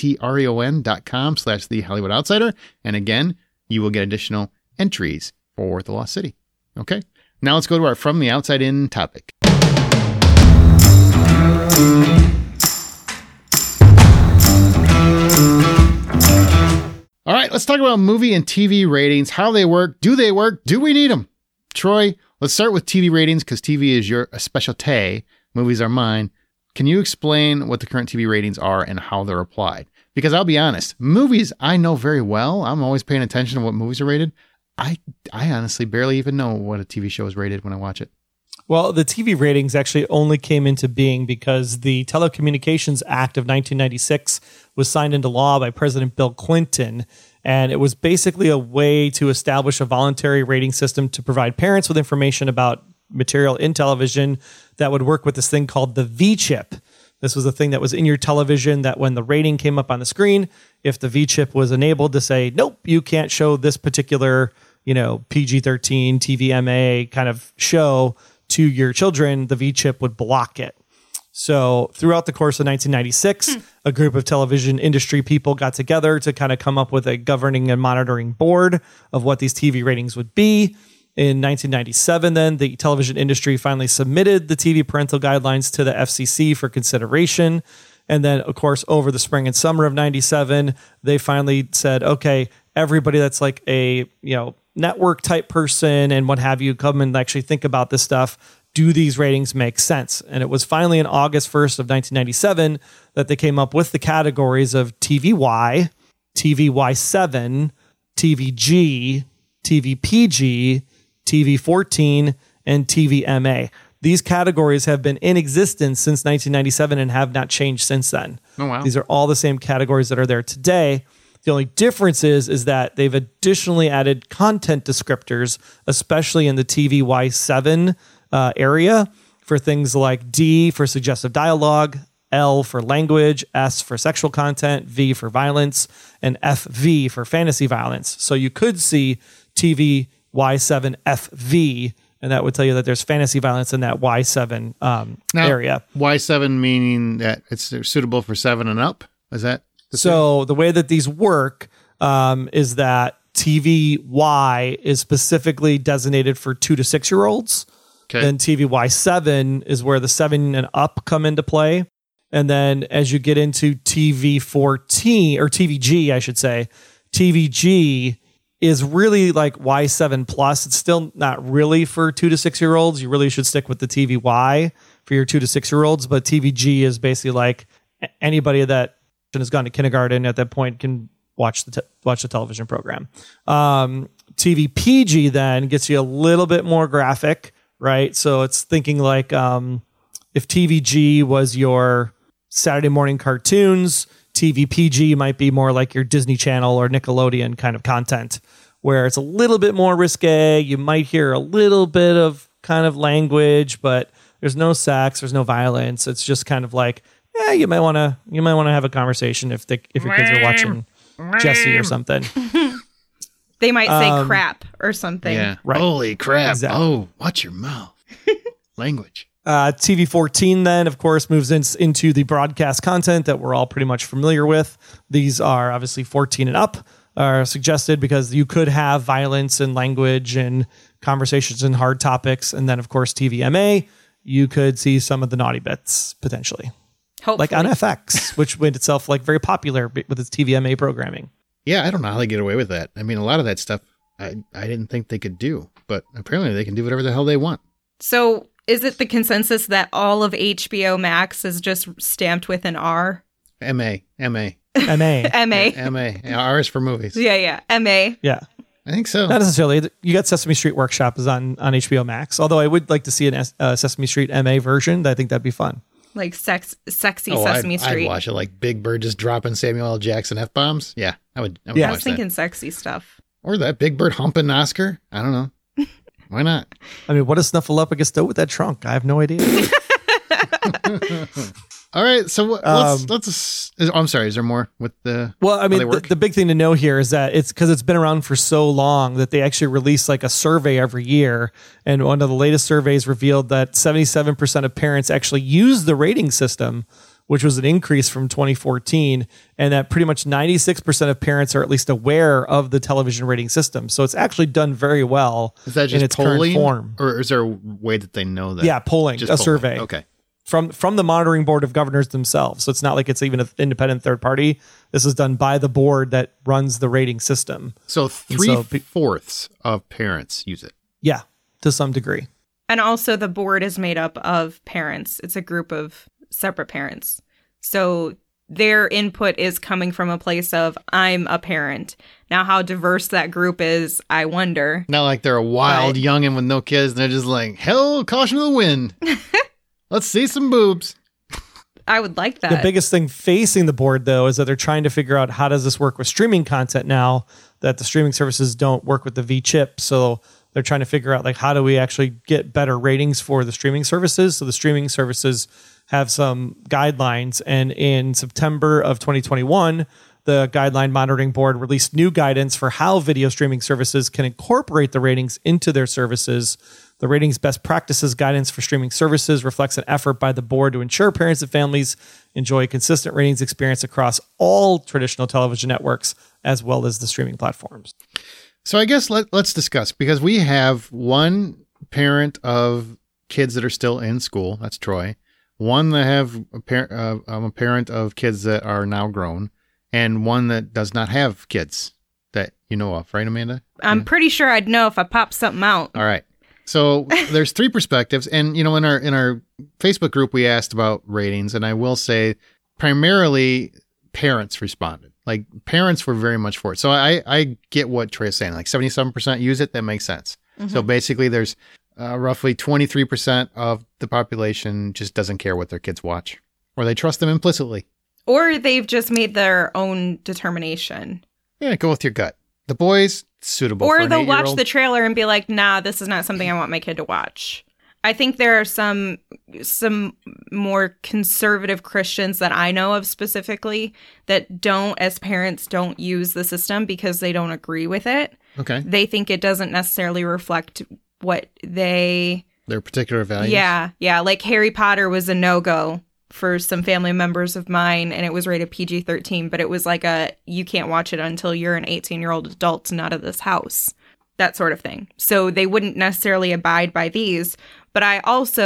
patreon.com/thehollywoodoutsiders. And again, you will get additional entries for The Lost City. Okay. Now let's go to our From the Outside In topic. All right, let's talk about movie and TV ratings, how they work. Do they work? Do we need them? Troy, let's start with TV ratings because TV is your specialty. Movies are mine. Can you explain what the current TV ratings are and how they're applied? Because I'll be honest, movies I know very well. I'm always paying attention to what movies are rated. I honestly barely even know what a TV show is rated when I watch it. Well, the TV ratings actually only came into being because the Telecommunications Act of 1996 was signed into law by President Bill Clinton. And it was basically a way to establish a voluntary rating system to provide parents with information about material in television that would work with this thing called the V-chip. This was a thing that was in your television that when the rating came up on the screen, if the V chip was enabled to say, nope, you can't show this particular, PG-13, TVMA kind of show to your children, the V chip would block it. So throughout the course of 1996, a group of television industry people got together to kind of come up with a governing and monitoring board of what these TV ratings would be. In 1997, then, the television industry finally submitted the TV parental guidelines to the FCC for consideration. And then, of course, over the spring and summer of 97, they finally said, okay, everybody that's like a, network type person and what have you, come and actually think about this stuff. Do these ratings make sense? And it was finally in August 1st of 1997 that they came up with the categories of TVY, TVY7, TVG, TVPG, TV14, and TVMA. These categories have been in existence since 1997 and have not changed since then. Oh, wow. These are all the same categories that are there today. The only difference is that they've additionally added content descriptors, especially in the TVY7 area, for things like D for suggestive dialogue, L for language, S for sexual content, V for violence, and FV for fantasy violence. So you could see TVY7FV, and that would tell you that there's fantasy violence in that Y7 area. Y7 meaning that it's suitable for 7 and up? Is that so? The way that these work is that TVY is specifically designated for 2 to 6 year olds. Okay. Then TVY7 is where the 7 and up come into play. And then as you get into TV14 or TVG, I should say, TVG is really like Y7 plus. It's still not really for 2 to 6 year olds. You really should stick with the TVY for your 2 to 6 year olds. But TVG is basically like anybody that has gone to kindergarten at that point can watch the television program. TVPG then gets you a little bit more graphic, right? So it's thinking like if TVG was your Saturday morning cartoons, TVPG might be more like your Disney Channel or Nickelodeon kind of content, where it's a little bit more risque. You might hear a little bit of kind of language, but there's no sex, there's no violence. It's just kind of like, you might want to have a conversation if your kids are watching Jessie or something. They might say crap or something. Yeah. Right. Holy crap. Exactly. Oh, watch your mouth. Language. TV14 then, of course, moves into the broadcast content that we're all pretty much familiar with. These are obviously 14 and up are suggested because you could have violence and language and conversations and hard topics. And then, of course, TVMA, you could see some of the naughty bits potentially. Hopefully. Like on FX, which made itself like very popular with its TVMA programming. Yeah, I don't know how they get away with that. I mean, a lot of that stuff I didn't think they could do, but apparently they can do whatever the hell they want. So is it the consensus that all of HBO Max is just stamped with an R? MA. MA. R is for movies. Yeah. MA. Yeah. I think so. Not necessarily. You got Sesame Street Workshop is on HBO Max, although I would like to see a Sesame Street MA version. I think that'd be fun. Like sexy Sesame Street. I'd watch it, like Big Bird just dropping Samuel L. Jackson F-bombs. Yeah, I would watch that. I was thinking sexy stuff. Or that Big Bird humping Oscar. I don't know. Why not? I mean, what does Snuffleupagus do with that trunk? I have no idea. All right, so let's. I'm sorry. Is there more with the? Well, I mean, the big thing to know here is that it's because it's been around for so long that they actually release like a survey every year, and one of the latest surveys revealed that 77% of parents actually use the rating system, which was an increase from 2014, and that pretty much 96% of parents are at least aware of the television rating system. So it's actually done very well. Is that just in its polling, current form, or is there a way that they know that? Yeah, polling, just a polling. Survey. Okay. From the monitoring board of governors themselves. So it's not like it's even an independent third party. This is done by the board that runs the rating system. So 3/4 of parents use it. Yeah, to some degree. And also the board is made up of parents. It's a group of separate parents. So their input is coming from a place of, I'm a parent. Now, how diverse that group is, I wonder. Not like they're a wild youngin' with no kids and they're just like, hell, caution to the wind. Let's see some boobs. I would like that. The biggest thing facing the board, though, is that they're trying to figure out how does this work with streaming content now that the streaming services don't work with the V chip. So they're trying to figure out like how do we actually get better ratings for the streaming services. So the streaming services have some guidelines, and in September of 2021, the Guideline Monitoring Board released new guidance for how video streaming services can incorporate the ratings into their services. The ratings best practices guidance for streaming services reflects an effort by the board to ensure parents and families enjoy a consistent ratings experience across all traditional television networks, as well as the streaming platforms. So I guess let's discuss, because we have one parent of kids that are still in school. That's Troy. One that have a parent of kids that are now grown, and one that does not have kids that you know of, right, Amanda? I'm pretty sure I'd know if I popped something out. All right. So there's three perspectives, and in our Facebook group we asked about ratings, and I will say primarily parents responded. Like parents were very much for it. So I get what Troy is saying. Like 77% use it. That makes sense. Mm-hmm. So basically, there's roughly 23% of the population just doesn't care what their kids watch, or they trust them implicitly, or they've just made their own determination. Yeah, go with your gut. The boys, suitable. Or for an they'll watch 8-year-old. the trailer and be like, nah, this is not something I want my kid to watch. I think there are some more conservative Christians that I know of specifically that as parents, don't use the system because they don't agree with it. Okay. They think it doesn't necessarily reflect what their particular values. Yeah. Like Harry Potter was a no-go for some family members of mine, and it was rated PG-13, but it was like you can't watch it until you're an 18-year-old adult and out of this house, that sort of thing. So they wouldn't necessarily abide by these. But I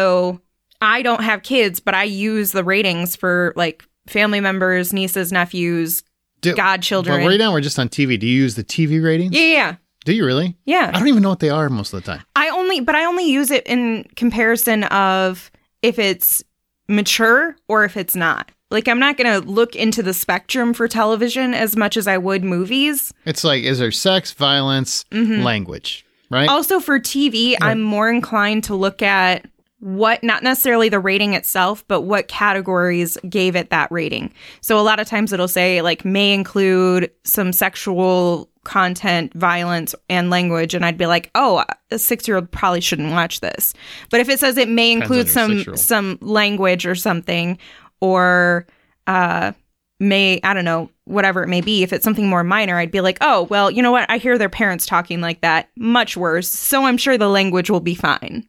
don't have kids, but I use the ratings for like family members, nieces, nephews, godchildren. But right now we're just on TV. Do you use the TV ratings? Yeah. Do you really? Yeah. I don't even know what they are most of the time. I only use it in comparison of if it's mature or if it's not. Like, I'm not going to look into the spectrum for television as much as I would movies. It's like, is there sex, violence, language, right? Also for TV, I'm more inclined to look at not necessarily the rating itself, but what categories gave it that rating. So a lot of times it'll say like may include some sexual content, violence, and language. And I'd be like, oh, a 6-year-old probably shouldn't watch this. But if it says it may include some language or something, or I don't know, whatever it may be, if it's something more minor, I'd be like, oh, well, you know what? I hear their parents talking like that, much worse. So I'm sure the language will be fine.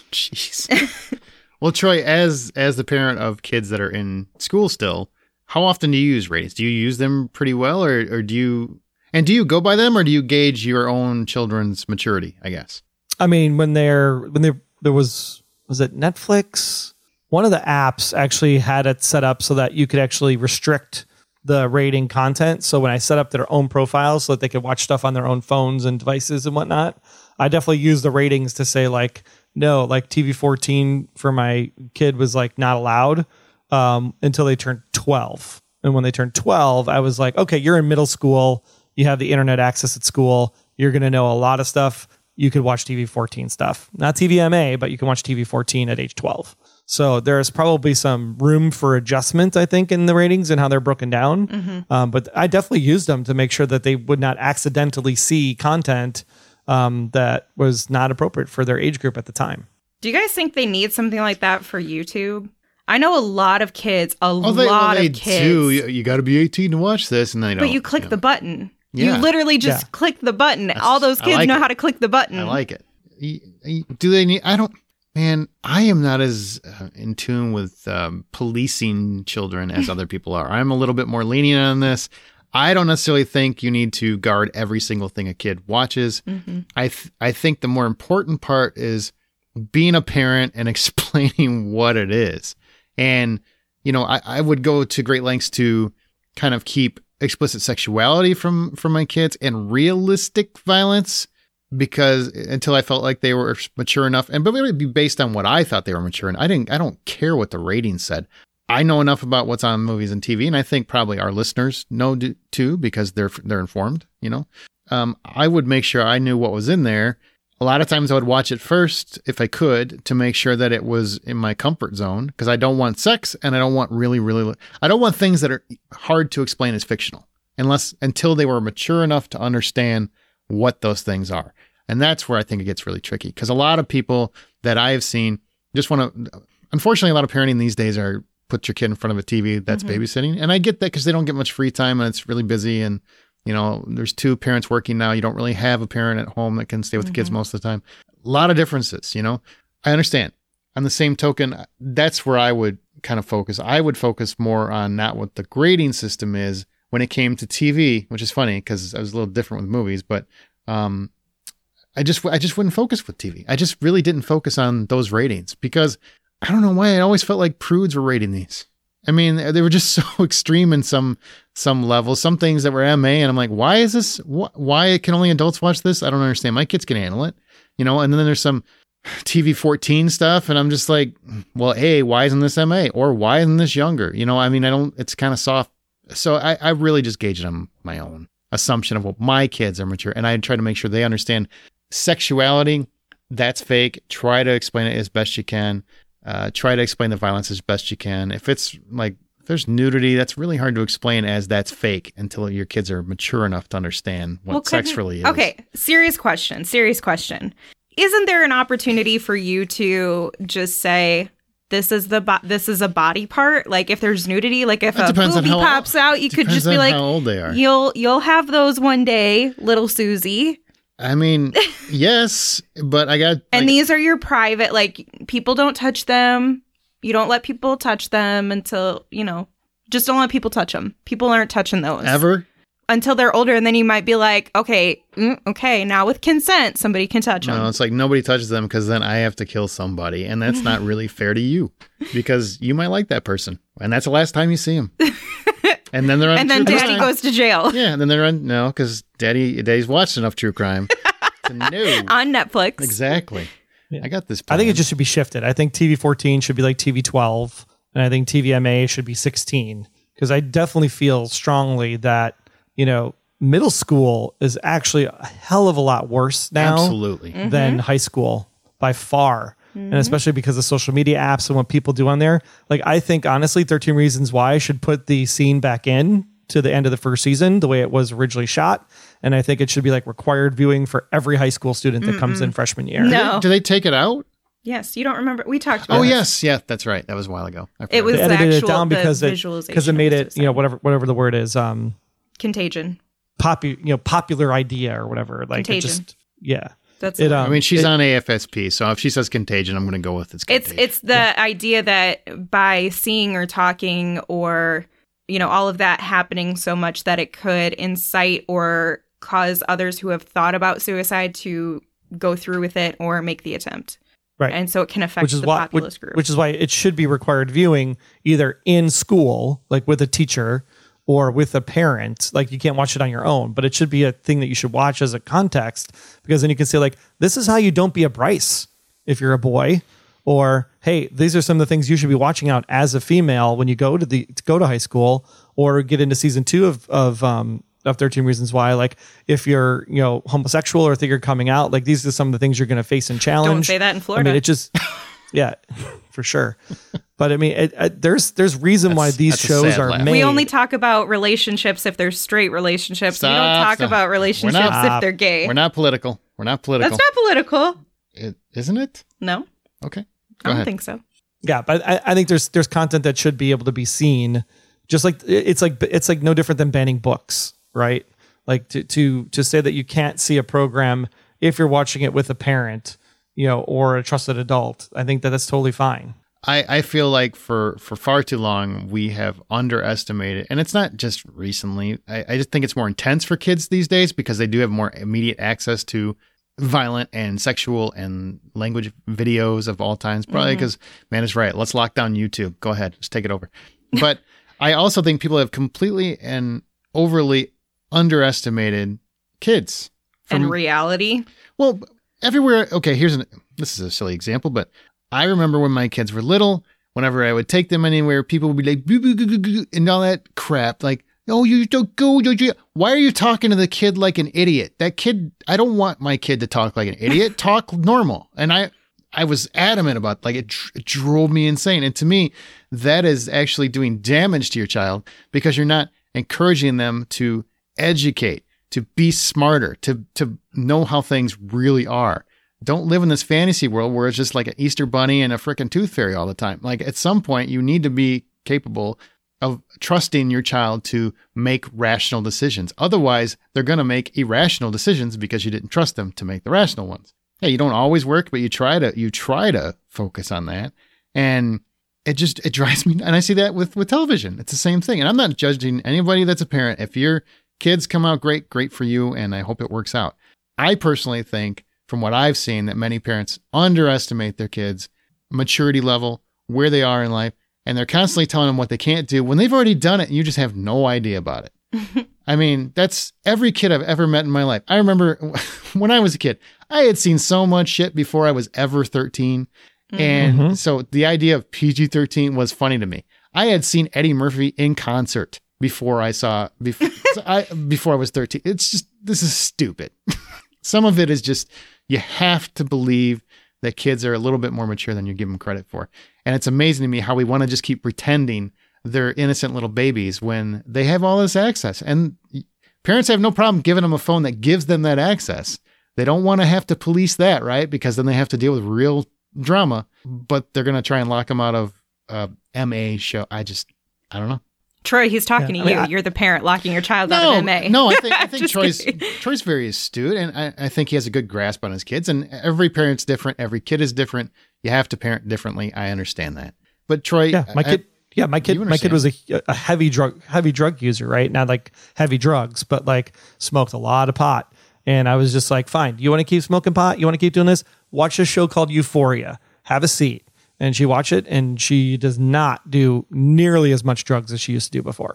Jeez. Well, Troy, as the parent of kids that are in school still, how often do you use ratings? Do you use them pretty well, or do you go by them, or do you gauge your own children's maturity, I guess? I mean, when there was it Netflix? One of the apps actually had it set up so that you could actually restrict the rating content. So when I set up their own profiles so that they could watch stuff on their own phones and devices and whatnot, I definitely use the ratings to say like, no, like TV 14 for my kid was like not allowed until they turned 12. And when they turned 12, I was like, okay, you're in middle school. You have the internet access at school. You're going to know a lot of stuff. You could watch TV 14 stuff. Not TVMA, but you can watch TV 14 at age 12. So there's probably some room for adjustment, I think, in the ratings and how they're broken down. Mm-hmm. But I definitely used them to make sure that they would not accidentally see content that was not appropriate for their age group at the time. Do you guys think they need something like that for YouTube? I know a lot of kids, they kids. do. You got to be 18 to watch this, and they don't. But you click the button. Yeah. You literally just click the button. All those kids know how to click the button. I like it. Do they need... Man, I am not as in tune with policing children as other people are. I'm a little bit more lenient on this. I don't necessarily think you need to guard every single thing a kid watches. Mm-hmm. I think the more important part is being a parent and explaining what it is. And, I would go to great lengths to kind of keep explicit sexuality from my kids and realistic violence, because until I felt like they were mature enough, but it would be based on what I thought they were mature. And I don't care what the ratings said. I know enough about what's on movies and TV, and I think probably our listeners know too, because they're informed, I would make sure I knew what was in there. A lot of times I would watch it first, if I could, to make sure that it was in my comfort zone, because I don't want sex, and I don't want I don't want things that are hard to explain as fictional, until they were mature enough to understand what those things are. And that's where I think it gets really tricky, because a lot of people that I have seen just want to, unfortunately, a lot of parenting these days are put your kid in front of a TV that's babysitting. And I get that because they don't get much free time and it's really busy. And, you know, there's 2 parents working now. You don't really have a parent at home that can stay with the kids most of the time. A lot of differences, you know, I understand. On the same token, that's where I would kind of focus. I would focus more on not what the grading system is when it came to TV, which is funny because I was a little different with movies, but I just wouldn't focus with TV. I just really didn't focus on those ratings because I don't know why I always felt like prudes were rating these. I mean, they were just so extreme in some levels, some things that were MA, and I'm like, why is this? Why can only adults watch this? I don't understand. My kids can handle it, you know. And then there's some TV 14 stuff, and I'm just like, well, why isn't this MA, or why isn't this younger? You know, I mean, it's kind of soft. So I really just gauge it on my own assumption of what my kids are mature, and I try to make sure they understand sexuality. That's fake. Try to explain it as best you can. Try to explain the violence as best you can. If it's like, if there's nudity, that's really hard to explain as that's fake until your kids are mature enough to understand what sex really is. Okay, serious question. Isn't there an opportunity for you to just say, this is a body part? Like if there's nudity, like if a boobie pops out, you could just be like, how old they are. You'll have those one day, little Susie. I mean, yes, but I got... And these are your private, like, people don't touch them. You don't let people touch them until, you know, just don't let people touch them. People aren't touching those. Ever? Until they're older, and then you might be like, okay, now with consent, somebody can touch them. No, it's like nobody touches them because then I have to kill somebody, and that's not really fair to you because you might like that person, and that's the last time you see him. And then they're on and then Daddy goes to jail. Yeah, and then they're on because Daddy's watched enough true crime to know on Netflix. Exactly. Yeah. I got this plan. I think it just should be shifted. I think TV 14 should be like TV 12, and I think TV MA should be 16 because I definitely feel strongly that, you know, middle school is actually a hell of a lot worse now Absolutely. Than high school by far. And especially because of social media apps and what people do on there. Like, I think, honestly, 13 Reasons Why should put the scene back in to the end of the first season, the way it was originally shot. And I think it should be like required viewing for every high school student that comes in freshman year. No. Do they take it out? Yes. You don't remember? We talked about this. Yes. Yeah, that's right. That was a while ago. It was they edited it down because it made it, you know, whatever the word is. Contagion. Popular idea or whatever. Like, Contagion. It just, yeah. That's I mean, she's on AFSP, so if she says Contagion, I'm going to go with it's Contagion. It's the idea that by seeing or talking or, you know, all of that happening so much that it could incite or cause others who have thought about suicide to go through with it or make the attempt. Right. And so it can affect the populace group. Which is why it should be required viewing either in school, like with a teacher, or with a parent. Like, you can't watch it on your own, but it should be a thing that you should watch as a context, because then you can say, like, this is how you don't be a Bryce if you're a boy, or, hey, these are some of the things you should be watching out as a female when you go to high school or get into season 2 of 13 Reasons Why. Like, if you're, you know, homosexual or think you're coming out, like, these are some of the things you're going to face and challenge. Don't say that in Florida. I mean, it just, yeah, for sure. But I mean, there's reason why these shows are made. We only talk about relationships if they're straight relationships. We don't talk about relationships if they're gay. We're not political. That's not political. Isn't it? No. Okay. I don't think so. Yeah, but I think there's content that should be able to be seen. Just like it's like no different than banning books, right? Like to say that you can't see a program if you're watching it with a parent, you know, or a trusted adult. I think that's totally fine. I feel like for far too long we have underestimated, and it's not just recently. I just think it's more intense for kids these days because they do have more immediate access to violent and sexual and language videos of all times. Probably because man is right. Let's lock down YouTube. Go ahead, just take it over. But I also think people have completely and overly underestimated kids and reality. Well, everywhere. Okay, this is a silly example, but I remember when my kids were little, whenever I would take them anywhere, people would be like, boo, boo, boo, boo, boo, and all that crap. Like, oh, you don't go. Why are you talking to the kid like an idiot? That kid, I don't want my kid to talk like an idiot. Talk normal. And I was adamant about, like, it drove me insane. And to me, that is actually doing damage to your child because you're not encouraging them to educate. to be smarter, to know how things really are. Don't live in this fantasy world where it's just like an Easter bunny and a frickin' tooth fairy all the time. Like at some point you need to be capable of trusting your child to make rational decisions. Otherwise, they're going to make irrational decisions because you didn't trust them to make the rational ones. Yeah, you don't always work, but you try to focus on that. And it drives me. And I see that with television. It's the same thing. And I'm not judging anybody that's a parent. If your kids come out great for you. And I hope it works out. I personally think from what I've seen that many parents underestimate their kids' maturity level, where they are in life. And they're constantly telling them what they can't do when they've already done it and you just have no idea about it. I mean, that's every kid I've ever met in my life. I remember when I was a kid, I had seen so much shit before I was ever 13. And so the idea of PG-13 was funny to me. I had seen Eddie Murphy in concert before I was 13. It's just, this is stupid. Some of it is just, you have to believe that kids are a little bit more mature than you give them credit for. And it's amazing to me how we want to just keep pretending they're innocent little babies when they have all this access. And parents have no problem giving them a phone that gives them that access. They don't want to have to police that, right? Because then they have to deal with real drama, but they're going to try and lock them out of MA show. I don't know. Troy, he's talking to you. You're the parent locking your child out of MA. No, I think Troy's very astute, and I think he has a good grasp on his kids. And every parent's different. Every kid is different. You have to parent differently. I understand that. But Troy, my kid was a heavy drug user, right? Not like heavy drugs, but like smoked a lot of pot. And I was just like, fine. You want to keep smoking pot? You want to keep doing this? Watch this show called Euphoria. Have a seat. And she watched it, and she does not do nearly as much drugs as she used to do before.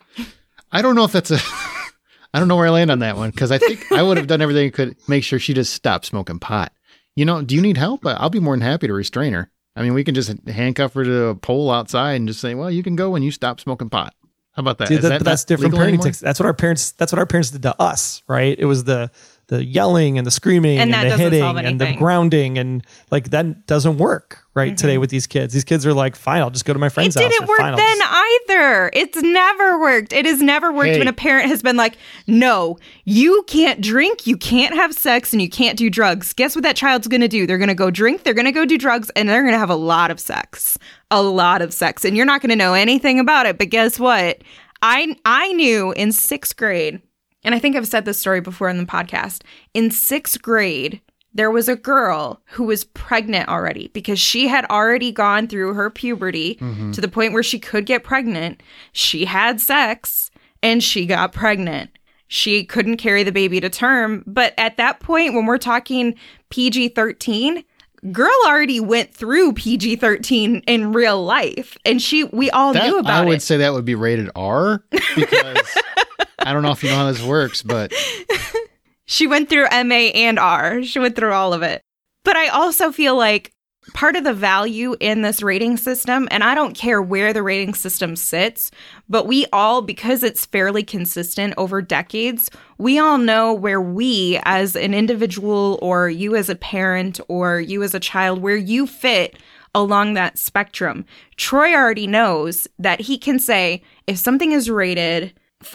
I don't know if that's I don't know where I land on that one, because I think I would have done everything I could make sure she just stopped smoking pot. You know, do you need help? I'll be more than happy to restrain her. I mean, we can just handcuff her to a pole outside and just say, well, you can go when you stop smoking pot. How about that? See, that's different parenting techniques. That's what our parents did to us, right? It was the yelling and the screaming and the hitting and the grounding, and like that doesn't work today with these kids. These kids are like, fine, I'll just go to my friend's house. It didn't work then either. It's never worked. It has never worked when a parent has been like, no, you can't drink, you can't have sex, and you can't do drugs. Guess what that child's going to do? They're going to go drink, they're going to go do drugs, and they're going to have a lot of sex. A lot of sex. And you're not going to know anything about it. But guess what? I knew in 6th grade, and I think I've said this story before in the podcast, in 6th grade, there was a girl who was pregnant already because she had already gone through her puberty to the point where she could get pregnant. She had sex and she got pregnant. She couldn't carry the baby to term. But at that point, when we're talking PG-13, girl already went through PG-13 in real life. And we all knew about it. I would say that would be rated R because I don't know if you know how this works, but she went through MA and R. She went through all of it. But I also feel like part of the value in this rating system, and I don't care where the rating system sits, but we all, because it's fairly consistent over decades, we all know where we as an individual or you as a parent or you as a child, where you fit along that spectrum. Troy already knows that he can say if something is rated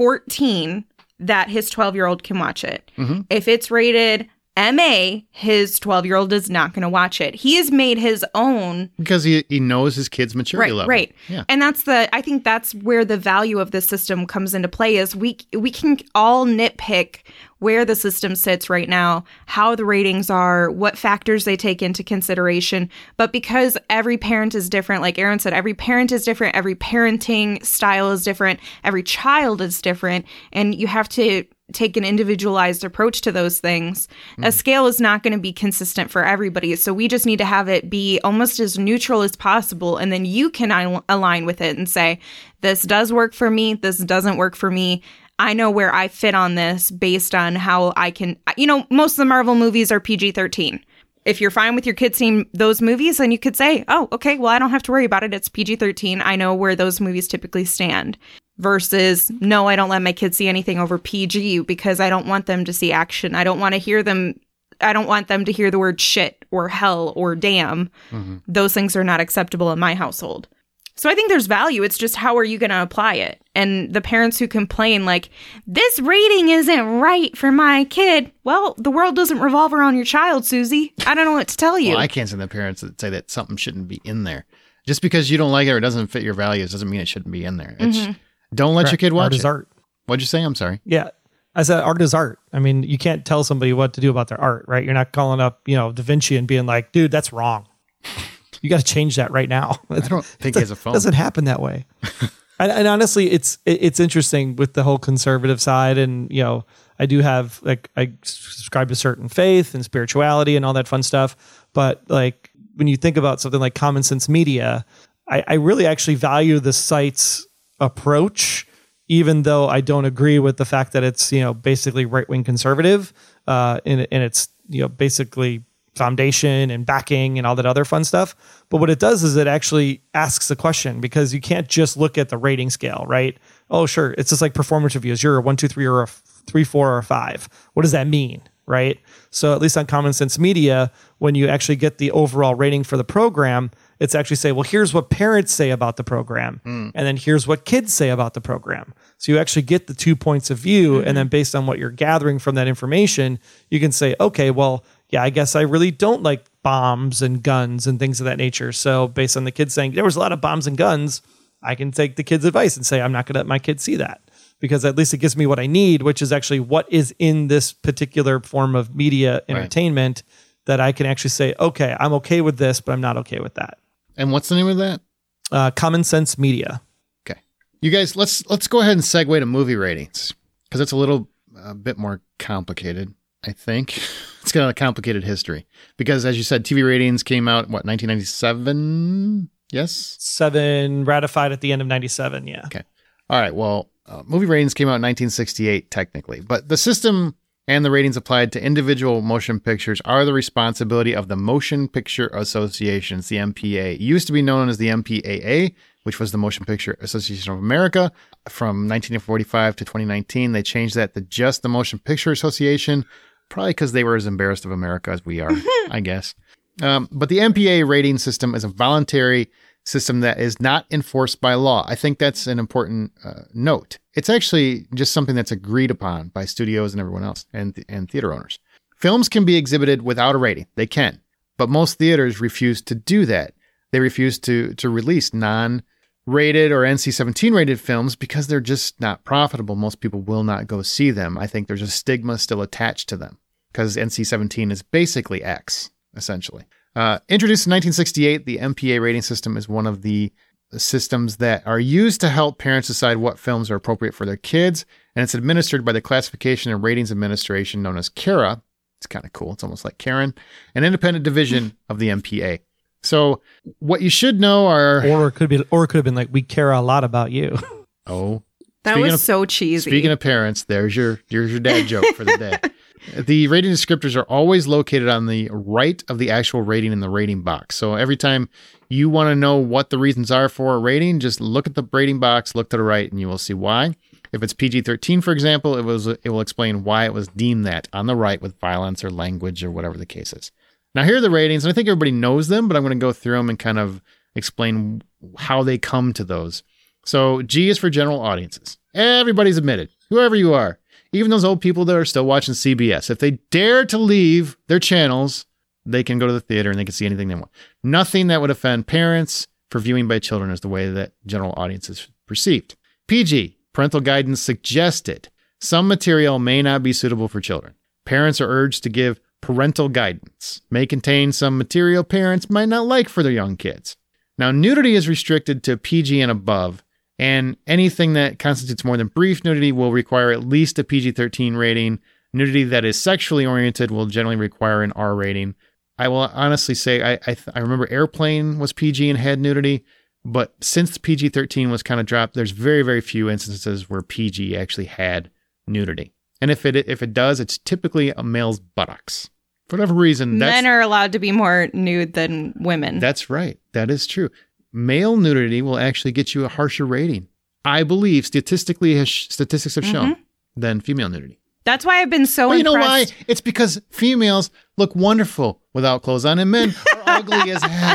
14, that his 12-year-old can watch it. If it's rated MA, his 12-year-old is not going to watch it. He has made his own. Because he knows his kid's maturity level. Right. Yeah. And I think that's where the value of the system comes into play is we can all nitpick where the system sits right now, how the ratings are, what factors they take into consideration. But because every parent is different, like Aaron said, every parent is different, every parenting style is different, every child is different, and you have to take an individualized approach to those things. A scale is not going to be consistent for everybody. So we just need to have it be almost as neutral as possible. And then you can align with it and say, this does work for me. This doesn't work for me. I know where I fit on this based on how I can, most of the Marvel movies are PG-13. If you're fine with your kids seeing those movies, then you could say, oh, okay, well, I don't have to worry about it. It's PG-13. I know where those movies typically stand. Versus, no, I don't let my kids see anything over PG because I don't want them to see action. I don't want to hear them. I don't want them to hear the word shit or hell or damn. Those things are not acceptable in my household. So I think there's value. It's just how are you going to apply it? And the parents who complain like, this rating isn't right for my kid. Well, the world doesn't revolve around your child, Susie. I don't know what to tell you. Well, I can't stand the parents that say that something shouldn't be in there. Just because you don't like it or it doesn't fit your values doesn't mean it shouldn't be in there. Don't let your kid watch art is it. art. What'd you say? I'm sorry. Yeah. I said art is art. I mean, you can't tell somebody what to do about their art, right? You're not calling up, Da Vinci and being like, dude, that's wrong. You got to change that right now. I don't think he has a phone. It doesn't happen that way. and honestly, it's interesting with the whole conservative side. And, I do have, I subscribe to certain faith and spirituality and all that fun stuff. But when you think about something like Common Sense Media, I really actually value the site's approach, even though I don't agree with the fact that it's, basically right-wing conservative in its, basically foundation and backing and all that other fun stuff. But what it does is it actually asks a question, because you can't just look at the rating scale, right? Oh, sure. It's just like performance reviews. You're a 1, 2, 3 or a 3, 4 or a 5. What does that mean? Right. So at least on Common Sense Media, when you actually get the overall rating for the program, it's actually say, well, here's what parents say about the program. And then here's what kids say about the program. So you actually get the 2 points of view. And then based on what you're gathering from that information, you can say, okay, well, yeah, I guess I really don't like bombs and guns and things of that nature. So based on the kids saying there was a lot of bombs and guns, I can take the kids' advice and say, I'm not going to let my kids see that, because at least it gives me what I need, which is actually what is in this particular form of media entertainment, that I can actually say, okay, I'm okay with this, but I'm not okay with that. And what's the name of that? Common Sense Media. Okay. You guys, let's go ahead and segue to movie ratings, because it's a bit more complicated, I think. It's got a complicated history because, as you said, TV ratings came out, 1997? Yes? 7 ratified at the end of 97, yeah. Okay. All right, well, movie ratings came out in 1968, technically, but the system and the ratings applied to individual motion pictures are the responsibility of the Motion Picture Association, the MPA. It used to be known as the MPAA, which was the Motion Picture Association of America. From 1945 to 2019, they changed that to just the Motion Picture Association, probably because they were as embarrassed of America as we are, I guess. But the MPA rating system is a voluntary system that is not enforced by law. I think that's an important note. It's actually just something that's agreed upon by studios and everyone else and theater owners. Films can be exhibited without a rating. They can. But most theaters refuse to do that. They refuse to release non-rated or NC-17 rated films because they're just not profitable. Most people will not go see them. I think there's a stigma still attached to them because NC-17 is basically X, essentially. Introduced in 1968, the MPA rating system is one of the systems that are used to help parents decide what films are appropriate for their kids, and it's administered by the Classification and Ratings Administration, known as CARA. It's kind of cool. It's almost like Karen, an independent division of the MPA. So what you should know are... Or it could have been like, we care a lot about you. Oh. That was so cheesy. Speaking of parents, there's your dad joke for the day. The rating descriptors are always located on the right of the actual rating in the rating box. So every time you want to know what the reasons are for a rating, just look at the rating box, look to the right, and you will see why. If it's PG-13, for example, it will explain why it was deemed that on the right with violence or language or whatever the case is. Now, here are the ratings, and I think everybody knows them, but I'm going to go through them and kind of explain how they come to those. So G is for general audiences. Everybody's admitted, whoever you are. Even those old people that are still watching CBS, if they dare to leave their channels, they can go to the theater and they can see anything they want. Nothing that would offend parents for viewing by children is the way that general audience is perceived. PG, parental guidance suggested. Some material may not be suitable for children. Parents are urged to give parental guidance. May contain some material parents might not like for their young kids. Now, nudity is restricted to PG and above, and anything that constitutes more than brief nudity will require at least a PG-13 rating. Nudity that is sexually oriented will generally require an R rating. I will honestly say I remember Airplane was PG and had nudity, but since PG-13 was kind of dropped, there's very, very few instances where PG actually had nudity. And if it does, it's typically a male's buttocks. For whatever reason, men are allowed to be more nude than women. That's right. That is true. Male nudity will actually get you a harsher rating, I believe, statistics have shown, than female nudity. That's why I've been so impressed. You know why? It's because females look wonderful without clothes on, and men are ugly as hell.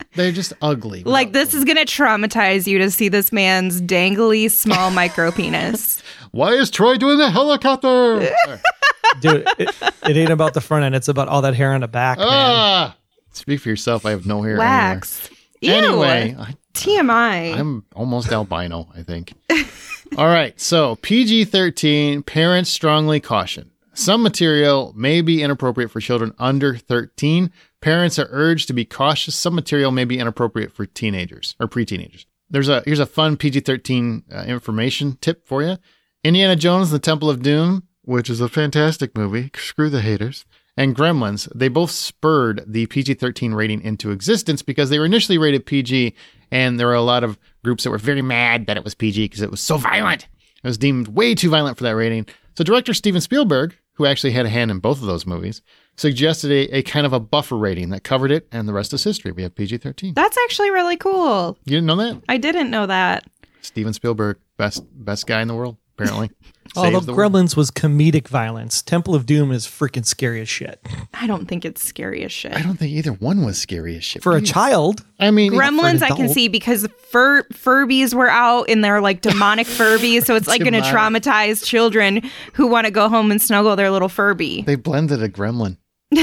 They're just ugly. Like, this is going to traumatize you to see this man's dangly small micro penis. Why is Troy doing the helicopter? Dude, it ain't about the front end. It's about all that hair on the back, man. Speak for yourself. I have no hair Wax. anywhere. Ew. Anyway, TMI. I'm almost albino, I think. All right. So PG-13, parents strongly caution. Some material may be inappropriate for children under 13. Parents are urged to be cautious. Some material may be inappropriate for teenagers or pre-teenagers. Here's a fun PG-13 information tip for you. Indiana Jones and the Temple of Doom, which is a fantastic movie. Screw the haters. And Gremlins, they both spurred the PG-13 rating into existence because they were initially rated PG, and there were a lot of groups that were very mad that it was PG because it was so violent. It was deemed way too violent for that rating. So director Steven Spielberg, who actually had a hand in both of those movies, suggested a kind of a buffer rating that covered it, and the rest is history. We have PG-13. That's actually really cool. You didn't know that? I didn't know that. Steven Spielberg, best guy in the world, apparently. Although Saves the world. Gremlins was comedic violence, Temple of Doom is freaking scary as shit. I don't think it's scary as shit. I don't think either one was scary as shit. For a child, I mean, Gremlins, for an I can adult. see because Furbies were out and they're like demonic Furbies. So it's like going to Demonic. traumatize children who want to go home and snuggle their little Furby. they blended a gremlin.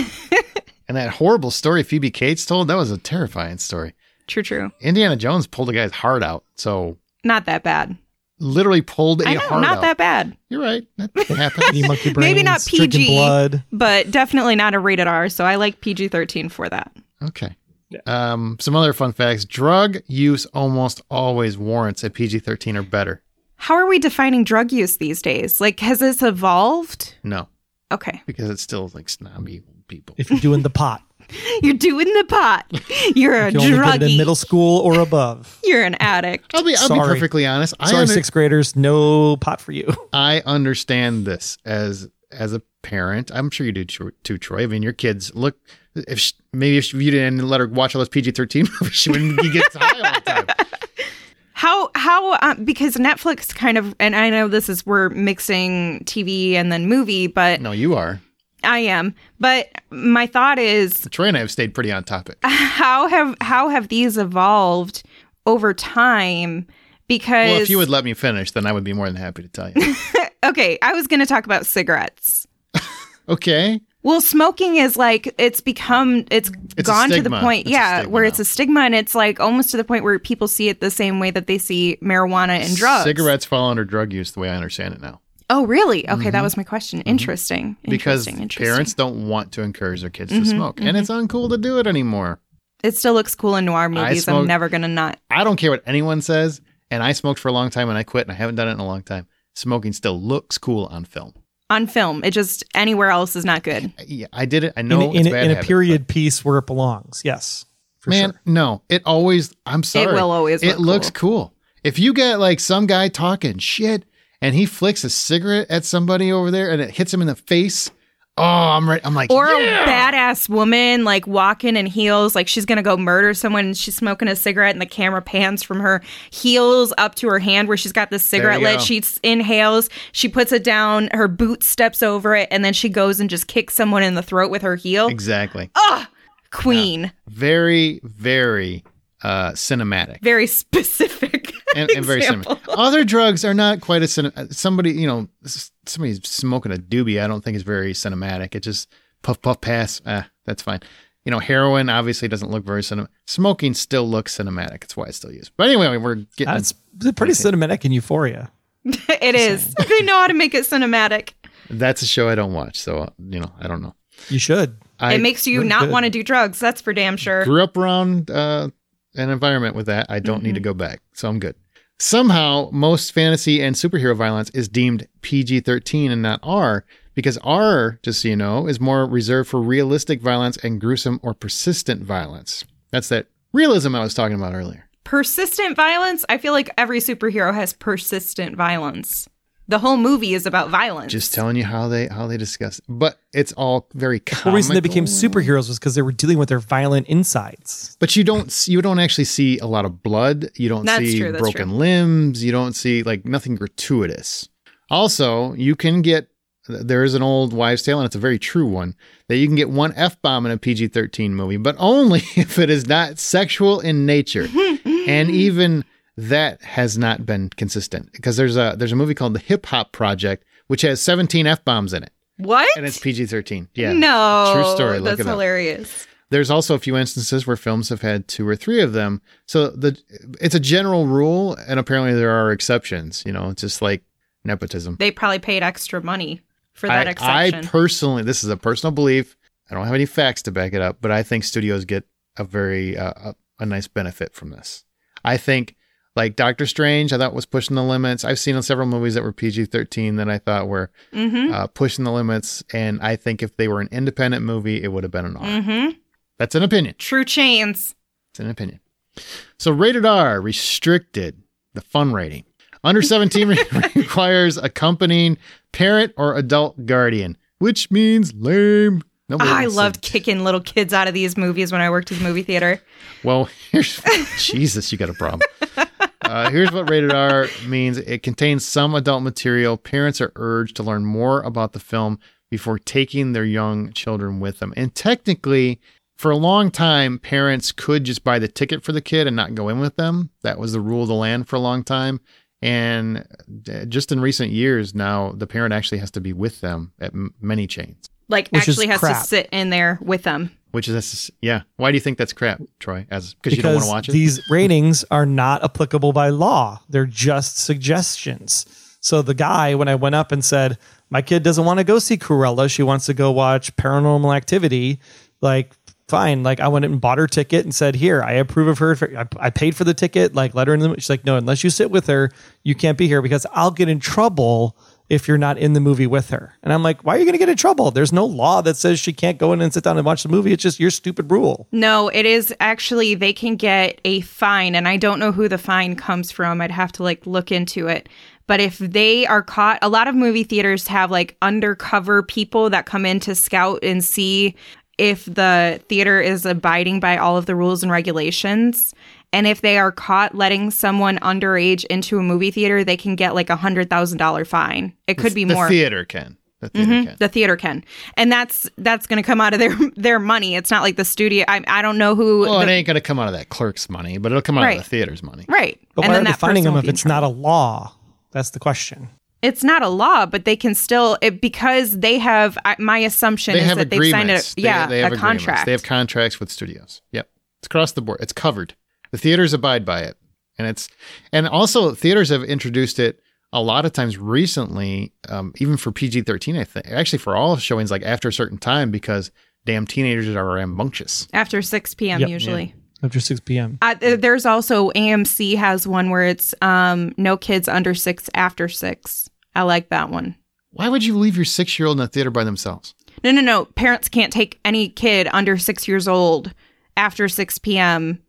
And that horrible story Phoebe Cates told, that was a terrifying story. True. Indiana Jones pulled a guy's heart out. So Not that bad. literally pulled a I know, heart not out. that bad. You're right. That happens. Eating monkey brains, Maybe not drinking PG, blood. but definitely not a rated R. So I like PG-13 for that. Okay. Some other fun facts. Drug use almost always warrants a PG-13 or better. How are we defining drug use these days? Like, has this evolved? No, Okay. because it's still like snobby people. If you're doing the pot, You're doing the pot. You're a you only get it in druggie. middle school or above. You're an addict. I'll be Sorry. perfectly honest. Sorry, sixth graders, no pot for you. I understand this as a parent. I'm sure you do too, Troy. I mean, your kids look. If you didn't let her watch all those PG-13 movies, she wouldn't get high all the time. How because Netflix kind of, and I know we're mixing TV and then movie, but No, you are. I am. But my thought is, Troy and I have stayed pretty on topic. how have these evolved over time? Because Well, if you would let me finish, then I would be more than happy to tell you. okay, I was going to talk about cigarettes. Okay. Well, smoking is like it's gone a to the stigma. point, It's a stigma where now. it's a stigma, and it's like almost to the point where people see it the same way that they see marijuana and drugs. Cigarettes fall under drug use the way I understand it now. Oh, really? Okay, that was my question. Interesting. Because Interesting. parents don't want to encourage their kids to smoke. And it's uncool to do it anymore. It still looks cool in noir movies. I'm smoke- never gonna not. I don't care what anyone says. And I smoked for a long time and I quit and I haven't done it in a long time. Smoking still looks cool on film. On film, it just anywhere else is not good. Yeah, I did it. I know in it's bad a habit, period piece where it belongs. Yes, for Man, sure. no. It always, I'm sorry. will always It look looks cool. If you get like some guy talking shit and he flicks a cigarette at somebody over there and it hits him in the face, oh, I'm ready. I'm like, Or yeah! a badass woman like walking in heels, like she's gonna go murder someone and she's smoking a cigarette and the camera pans from her heels up to her hand where she's got the cigarette you lit. go. She inhales, she puts it down, her boot steps over it, and then she goes and just kicks someone in the throat with her heel. Exactly. Queen. Very, very cinematic. Very specific. And very example. cinematic. Other drugs are not quite as somebody somebody's smoking a doobie. I don't think is very cinematic. It just puff puff pass. That's fine. Heroin obviously doesn't look very cinematic. Smoking still looks cinematic. That's why I still use. But anyway, we're getting. That's pretty cinematic in Euphoria. It is. They know how to make it cinematic. That's a show I don't watch, so I don't know. You should. I It makes you really not good. want to do drugs. That's for damn sure. grew up around an environment with that. I don't need to go back, so I'm good. Somehow, most fantasy and superhero violence is deemed PG-13 and not R, because R, just so you know, is more reserved for realistic violence and gruesome or persistent violence. That's that realism I was talking about earlier. Persistent violence? I feel like every superhero has persistent violence. The whole movie is about violence. Just telling you how they discuss it. But it's all very comical. The reason they became superheroes was because they were dealing with their violent insides. But you don't actually see a lot of blood. You don't That's see true, that's broken true. limbs. You don't see nothing gratuitous. Also, you can get there is an old wives' tale, and it's a very true one, that you can get one F-bomb in a PG-13 movie, but only if it is not sexual in nature. And even that has not been consistent, because there's a movie called The Hip Hop Project, which has 17 F-bombs in it. What? And it's PG-13. Yeah. No. True story. Look That's it up. hilarious. There's also a few instances where films have had 2 or 3 of them. So it's a general rule, and apparently there are exceptions. It's just like nepotism. They probably paid extra money for that I exception. personally, this is a personal belief, I don't have any facts to back it up, but I think studios get a very a nice benefit from this. I think, like Doctor Strange, I thought was pushing the limits. I've seen several movies that were PG-13 that I thought were pushing the limits, and I think if they were an independent movie, it would have been an R. Mm-hmm. That's an opinion. True chains. It's an opinion. So rated R, restricted, the fun rating. Under 17 requires accompanying parent or adult guardian, which means lame. I loved kicking little kids out of these movies when I worked at the movie theater. Well, Jesus, you got a problem. Here's what rated R means. It contains some adult material. Parents are urged to learn more about the film before taking their young children with them. And technically, for a long time, parents could just buy the ticket for the kid and not go in with them. That was the rule of the land for a long time. And just in recent years now, the parent actually has to be with them at many chains. Like, which actually has crap. to sit in there with them. Which is, yeah. Why do you think that's crap, Troy? Because you don't want to watch it? These ratings are not applicable by law. They're just suggestions. So the guy, when I went up and said, my kid doesn't want to go see Cruella, she wants to go watch Paranormal Activity, like, fine. Like, I went and bought her ticket and said, here, I approve of her. I paid for the ticket, like, let her in the movie. She's like, no, unless you sit with her, you can't be here because I'll get in trouble if you're not in the movie with her. And I'm like, why are you going to get in trouble? There's no law that says she can't go in and sit down and watch the movie. It's just your stupid rule. No, it is actually, they can get a fine, and I don't know who the fine comes from. I'd have to look into it. But if they are caught, a lot of movie theaters have undercover people that come in to scout and see if the theater is abiding by all of the rules and regulations. And if they are caught letting someone underage into a movie theater, they can get $100,000 fine. It could be more. The theater can. The theater can. And that's going to come out of their money. It's not like the studio. I don't know who. Well, it ain't going to come out of that clerk's money, but it'll come out of the theater's money. Right. But why are they finding them if it's not a law? That's the question. It's not a law, but they can still, because they have, my assumption is that they've signed a contract. They have contracts with studios. Yep. It's across the board. It's covered. The theaters abide by it. And also theaters have introduced it a lot of times recently, even for PG-13, I think. Actually, for all showings, after a certain time, because damn teenagers are rambunctious. After 6 p.m. usually. Yeah. After 6 p.m. There's also, AMC has one where it's no kids under 6 after 6. I like that one. Why would you leave your 6-year-old in a theater by themselves? No. Parents can't take any kid under 6 years old after 6 p.m.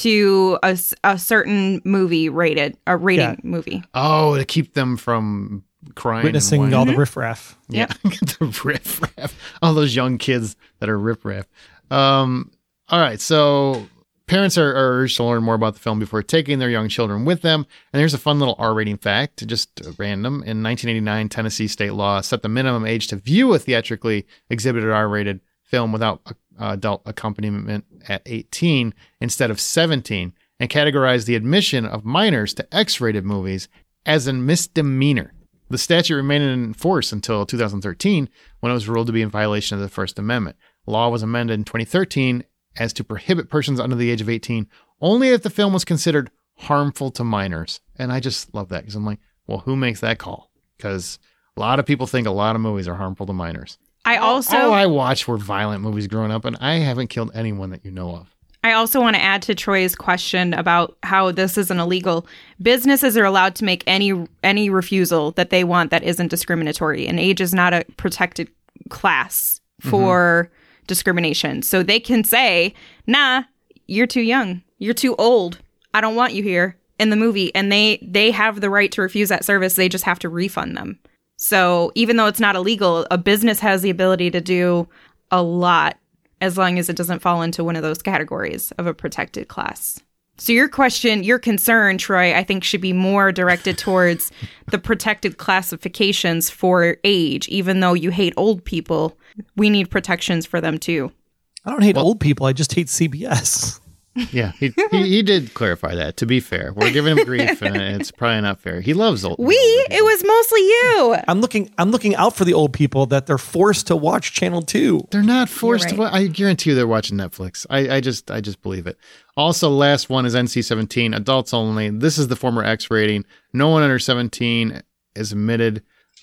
to a certain movie rating movie. Oh, to keep them from crying. Witnessing all the riffraff. Yeah. The riffraff. All those young kids that are riffraff. All right. So parents are urged to learn more about the film before taking their young children with them. And here's a fun little R rating fact, just random. In 1989, Tennessee state law set the minimum age to view a theatrically exhibited R-rated film without adult accompaniment at 18 instead of 17, and categorized the admission of minors to X-rated movies as a misdemeanor. The statute remained in force until 2013, when it was ruled to be in violation of the First Amendment. Law was amended in 2013 as to prohibit persons under the age of 18 only if the film was considered harmful to minors. And I just love that, because I'm like, well, who makes that call? Because a lot of people think a lot of movies are harmful to minors. All I watched were violent movies growing up, and I haven't killed anyone that you know of. I also want to add to Troy's question about how this isn't illegal. Businesses are allowed to make any refusal that they want that isn't discriminatory, and age is not a protected class for discrimination. So they can say, nah, you're too young. You're too old. I don't want you here in the movie. And they have the right to refuse that service. They just have to refund them. So even though it's not illegal, a business has the ability to do a lot as long as it doesn't fall into one of those categories of a protected class. So your concern, Troy, I think should be more directed towards the protected classifications for age. Even though you hate old people, we need protections for them too. I don't hate old people. I just hate CBS. Yeah, he did clarify that. To be fair, we're giving him grief, and it's probably not fair. He loves old. It was mostly you. I'm looking out for the old people that they're forced to watch Channel 2. They're not forced to. I guarantee you, they're watching Netflix. I just believe it. Also, last one is NC-17, adults only. This is the former X rating. No one under 17 is admitted.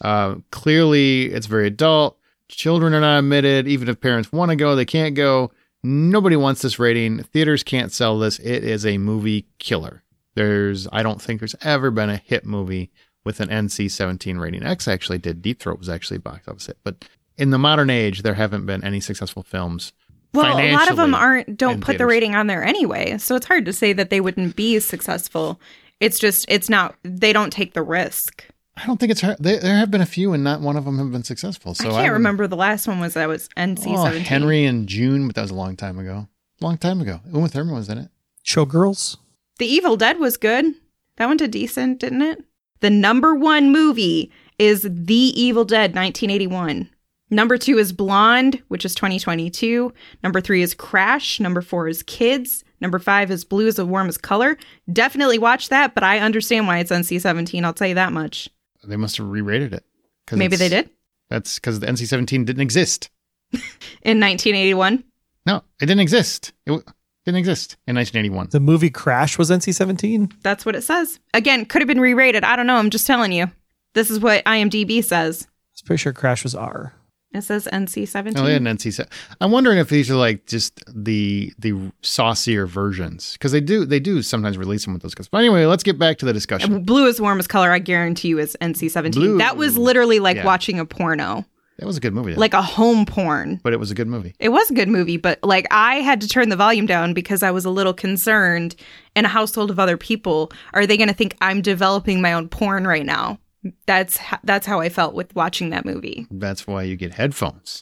Clearly, it's very adult. Children are not admitted. Even if parents want to go, they can't go. Nobody wants this rating. Theaters can't sell this. It is a movie killer. I don't think there's ever been a hit movie with an NC-17 rating. X actually did. Deep Throat was actually a box office hit. But in the modern age, there haven't been any successful films. Well, a lot of them don't put theaters. the rating on there anyway. So it's hard to say that they wouldn't be successful. It's just, they don't take the risk. I don't think it's hard. There have been a few, and not one of them have been successful. So I can't remember the last one was NC-17. Henry and June, but that was a long time ago. Uma Thurman was in it. Showgirls. The Evil Dead was good. That one did decent, didn't it? The number 1 movie is The Evil Dead, 1981. Number 2 is Blonde, which is 2022. Number 3 is Crash. Number 4 is Kids. Number 5 is Blue is the Warmest Color. Definitely watch that, but I understand why it's NC-17. I'll tell you that much. They must have re-rated it. Maybe they did. That's because the NC-17 didn't exist. In 1981? No, it didn't exist. It didn't exist in 1981. The movie Crash was NC-17? That's what it says. Again, could have been re-rated. I don't know. I'm just telling you. This is what IMDb says. I was pretty sure Crash was R. It says NC-17. Oh, they had an NC-17. I'm wondering if these are like just the saucier versions, because they do sometimes release them with those guys. But anyway, let's get back to the discussion. Blue is the Warmest Color, I guarantee you, is NC-17. Blue. That was literally like watching a porno. That was a good movie. Though. Like a home porn. But it was a good movie. It was a good movie, but like I had to turn the volume down because I was a little concerned in a household of other people. Are they going to think I'm developing my own porn right now? That's how I felt with watching that movie. That's why you get headphones.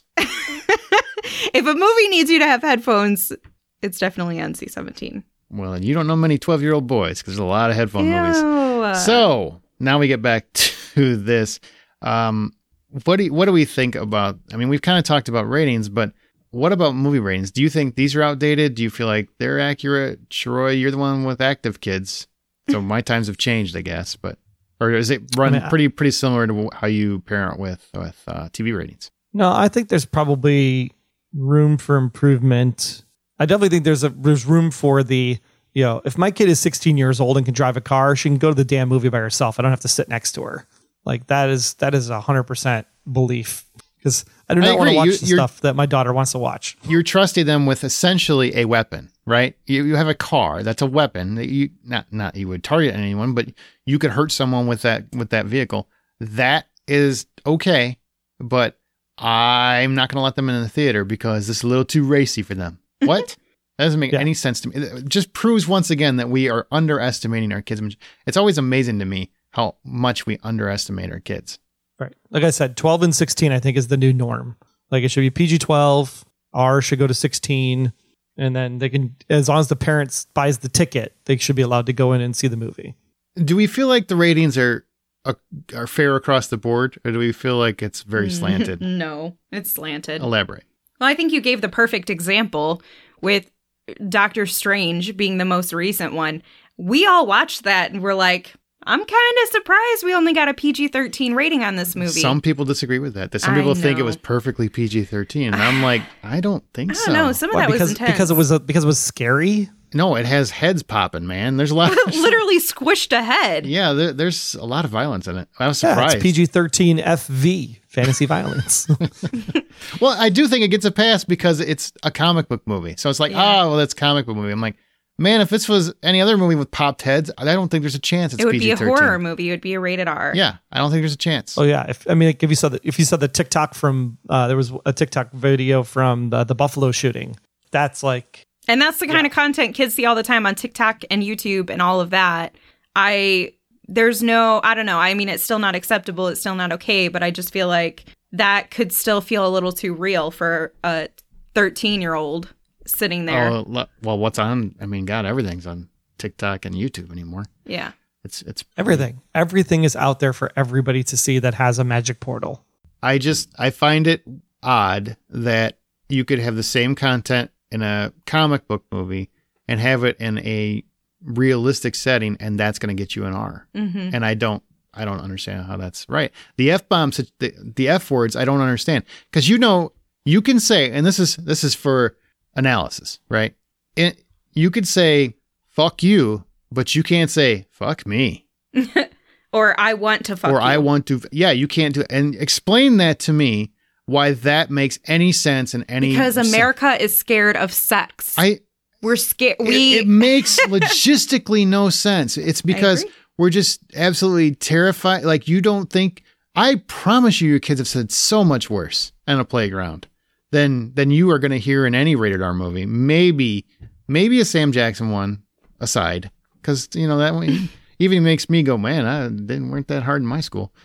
If a movie needs you to have headphones, it's definitely NC-17. Well, and you don't know many 12-year-old boys because there's a lot of headphone movies. So now we get back to this. What do we think about? I mean, we've kind of talked about ratings, but what about movie ratings? Do you think these are outdated? Do you feel like they're accurate? Troy, you're the one with active kids, so my times have changed, I guess. But or is it run pretty similar to how you parent with TV ratings? No, I think there's probably room for improvement. I definitely think there's room for if my kid is 16 years old and can drive a car, she can go to the damn movie by herself. I don't have to sit next to her. Like that is 100% belief, because I do not want to watch the stuff that my daughter wants to watch. You're trusting them with essentially a weapon, right? You have a car that's a weapon that you not you would target anyone, but you could hurt someone with that vehicle. That is okay, but I'm not going to let them in the theater because this is a little too racy for them. What? That doesn't make any sense to me. It just proves once again that we are underestimating our kids. It's always amazing to me how much we underestimate our kids. Right. Like I said, 12 and 16, I think, is the new norm. Like it should be PG-12, R should go to 16, and then they can, as long as the parents buys the ticket, they should be allowed to go in and see the movie. Do we feel like the ratings are fair across the board, or do we feel like it's very slanted? No, it's slanted. Elaborate. Well, I think you gave the perfect example with Doctor Strange being the most recent one. We all watched that and we're like, I'm kind of surprised we only got a PG-13 rating on this movie. Some people disagree with that. Some people think it was perfectly PG-13, and I'm like, I don't think so. I don't know. Some of that was intense. Because it was scary? No, it has heads popping, man. There's a lot. Literally squished a head. Yeah, there's a lot of violence in it. I was surprised. It's PG-13 FV, fantasy violence. Well, I do think it gets a pass because it's a comic book movie. So it's like, that's a comic book movie. I'm like, man, if this was any other movie with popped heads, I don't think there's a chance it's PG-13. It would be a horror movie. It would be a rated R. Yeah, I don't think there's a chance. Oh yeah, if you saw the TikTok from there was a TikTok video from the Buffalo shooting. That's like, and that's the kind of content kids see all the time on TikTok and YouTube and all of that. I don't know. I mean, it's still not acceptable. It's still not okay. But I just feel like that could still feel a little too real for a 13-year-old sitting there. Oh, well, what's on? I mean, God, everything's on TikTok and YouTube anymore. Yeah. It's Everything is out there for everybody to see that has a magic portal. I find it odd that you could have the same content in a comic book movie and have it in a realistic setting, and that's going to get you an R. Mm-hmm. And I don't understand how that's right. The F-bombs, the F words, I don't understand. Because you can say, and this is for analysis, right? You could say, fuck you, but you can't say, fuck me. Or I want to fuck you. Or I want to, yeah, you can't do it. And explain that to me, why that makes any sense in any... Because America is scared of sex. We're scared. It makes logistically no sense. It's because we're just absolutely terrified. Like, you don't think... I promise you, your kids have said so much worse on a playground than you are going to hear in any rated R movie. Maybe a Sam Jackson one aside, because that one even makes me go, man, I weren't that hard in my school.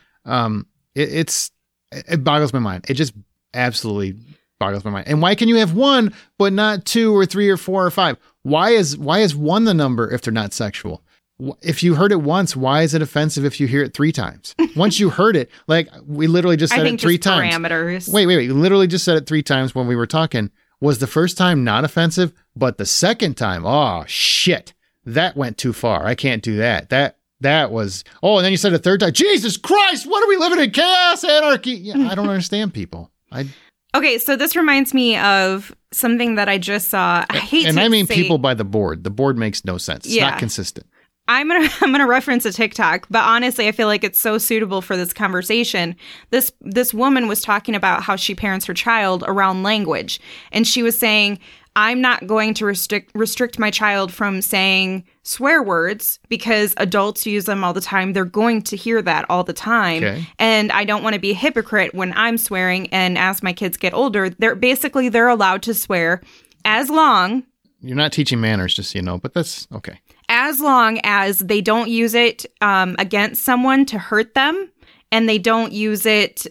It boggles my mind. It just absolutely boggles my mind. And why can you have one but not 2 or 3 or 4 or 5? Why is 1 the number if they're not sexual? If you heard it once, why is it offensive if you hear it 3 times? Once you heard it, like we literally just said it 3 times. Parameters. Wait. We literally just said it 3 times when we were talking. Was the first time not offensive, but the second time, oh shit, that went too far. I can't do that. That was, and then you said a 3rd time, Jesus Christ, what are we living in? Chaos, anarchy. Yeah, I don't understand people. Okay, so this reminds me of something that I just saw. I mean people by the board. The board makes no sense. It's not consistent. I'm gonna reference a TikTok, but honestly, I feel like it's so suitable for this conversation. This woman was talking about how she parents her child around language, and she was saying, I'm not going to restrict my child from saying swear words because adults use them all the time. They're going to hear that all the time. Okay. And I don't want to be a hypocrite when I'm swearing. And as my kids get older, they're allowed to swear as long. You're not teaching manners, just so you know, but that's okay. As long as they don't use it against someone to hurt them. And they don't use it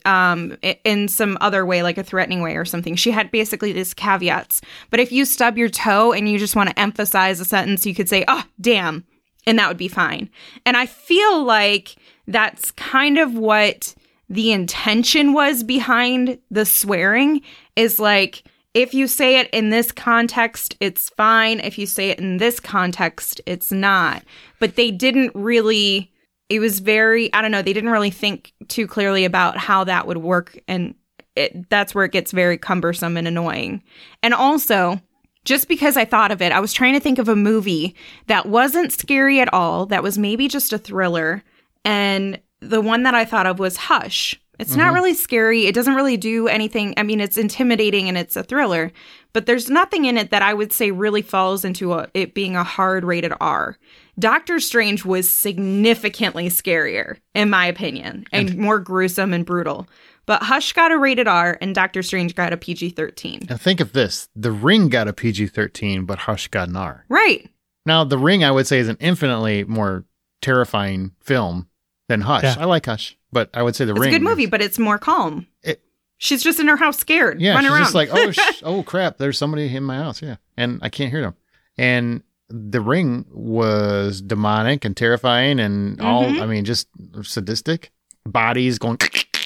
in some other way, like a threatening way or something. She had basically these caveats. But if you stub your toe and you just want to emphasize a sentence, you could say, oh, damn. And that would be fine. And I feel like that's kind of what the intention was behind the swearing, is like, if you say it in this context, it's fine. If you say it in this context, it's not. But they didn't really... It was very, I don't know, they didn't really think too clearly about how that would work. And that's where it gets very cumbersome and annoying. And also, just because I thought of it, I was trying to think of a movie that wasn't scary at all, that was maybe just a thriller. And the one that I thought of was Hush. It's not really scary. It doesn't really do anything. I mean, it's intimidating and it's a thriller, but there's nothing in it that I would say really falls into it being a hard rated R. Doctor Strange was significantly scarier, in my opinion, and more gruesome and brutal. But Hush got a rated R and Doctor Strange got a PG-13. Now think of this. The Ring got a PG-13, but Hush got an R. Right. Now, The Ring, I would say, is an infinitely more terrifying film than Hush. Yeah. I like Hush, but I would say The Ring. It's a good movie, but it's more calm. She's just in her house scared, running around. Just like, oh crap, there's somebody in my house, yeah. And I can't hear them. And The Ring was demonic and terrifying and just sadistic. Bodies going...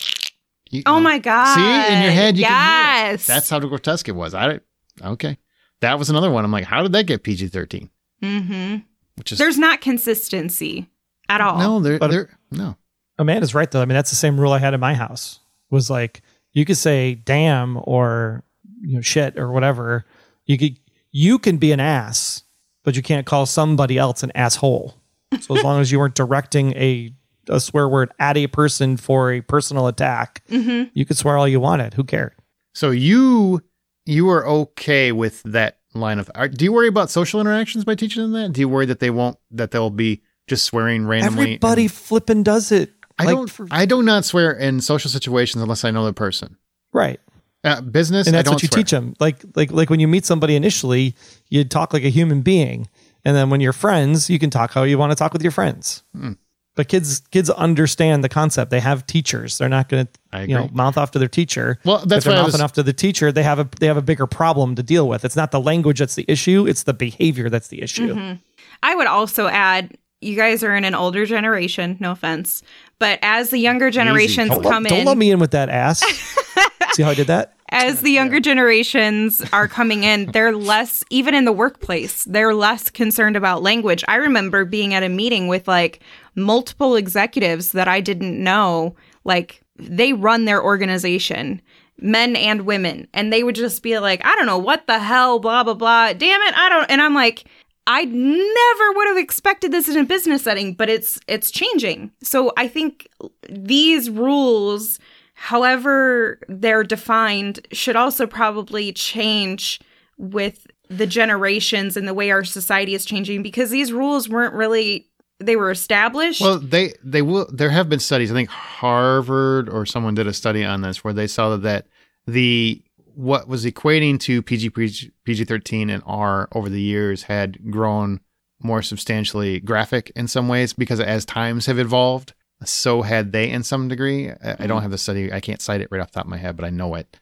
my God. See, in your head, you can hear it. That's how grotesque it was. Okay. That was another one. I'm like, how did that get PG-13? Mm-hmm. There's not consistency at all. No, no. Amanda's right, though. I mean, that's the same rule I had in my house. Was like, you could say damn or shit or whatever. You can be an ass, but you can't call somebody else an asshole. So as long as you weren't directing a swear word at a person for a personal attack, you could swear all you wanted. Who cared? So you are okay with that line of art. Do you worry about social interactions by teaching them that? Do you worry that they'll be just swearing randomly? Everybody flipping does it. I do not swear in social situations unless I know the person. Right. Business, and that's what you teach them. Like when you meet somebody initially, you talk like a human being, and then when you're friends, you can talk how you want to talk with your friends. But kids understand the concept. They have teachers. They're not going to mouth off to their teacher. Well, that's why mouthing off to the teacher. They have a bigger problem to deal with. It's not the language that's the issue. It's the behavior that's the issue. I would also add, you guys are in an older generation, no offense, but as the younger generations come in... Don't let me in with that ass. See how I did that? As the younger generations are coming in, they're less, even in the workplace, they're less concerned about language. I remember being at a meeting with like multiple executives that I didn't know, like they run their organization, men and women, and they would just be like, I don't know what the hell, blah, blah, blah. Damn it, I don't. And I'm like, I never would have expected this in a business setting, but it's changing. So I think these rules, however they're defined, should also probably change with the generations and the way our society is changing, because these rules weren't really, they were established. Well, they will. There have been studies. I think Harvard or someone did a study on this where they saw that what was equating to PG-13 and R over the years had grown more substantially graphic in some ways, because as times have evolved, so had they in some degree. I don't have the study. I can't cite it right off the top of my head, but I know it.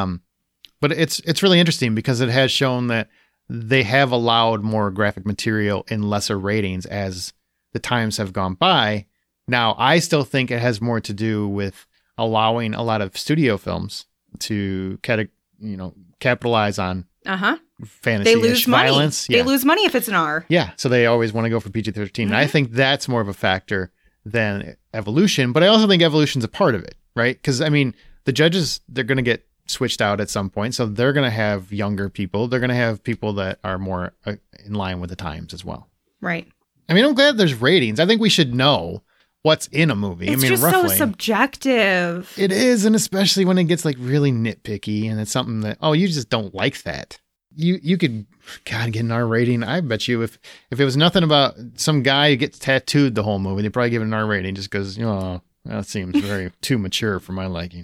But it's really interesting because it has shown that they have allowed more graphic material in lesser ratings as the times have gone by. Now, I still think it has more to do with allowing a lot of studio films to capitalize on fantasy. They lose violence. Money. Yeah. They lose money if it's an R. Yeah, so they always want to go for PG-13. And I think that's more of a factor than evolution, but I also think evolution's a part of it, right? Because, I mean, the judges, they're going to get switched out at some point, so they're going to have younger people. They're going to have people that are more in line with the times as well. Right. I mean, I'm glad there's ratings. I think we should know what's in a movie. It's just roughly, so subjective. It is, and especially when it gets like really nitpicky and it's something that, you just don't like that. You could, God, get an R rating. I bet you if it was nothing about some guy who gets tattooed the whole movie, they'd probably give it an R rating just because, that seems very too mature for my liking.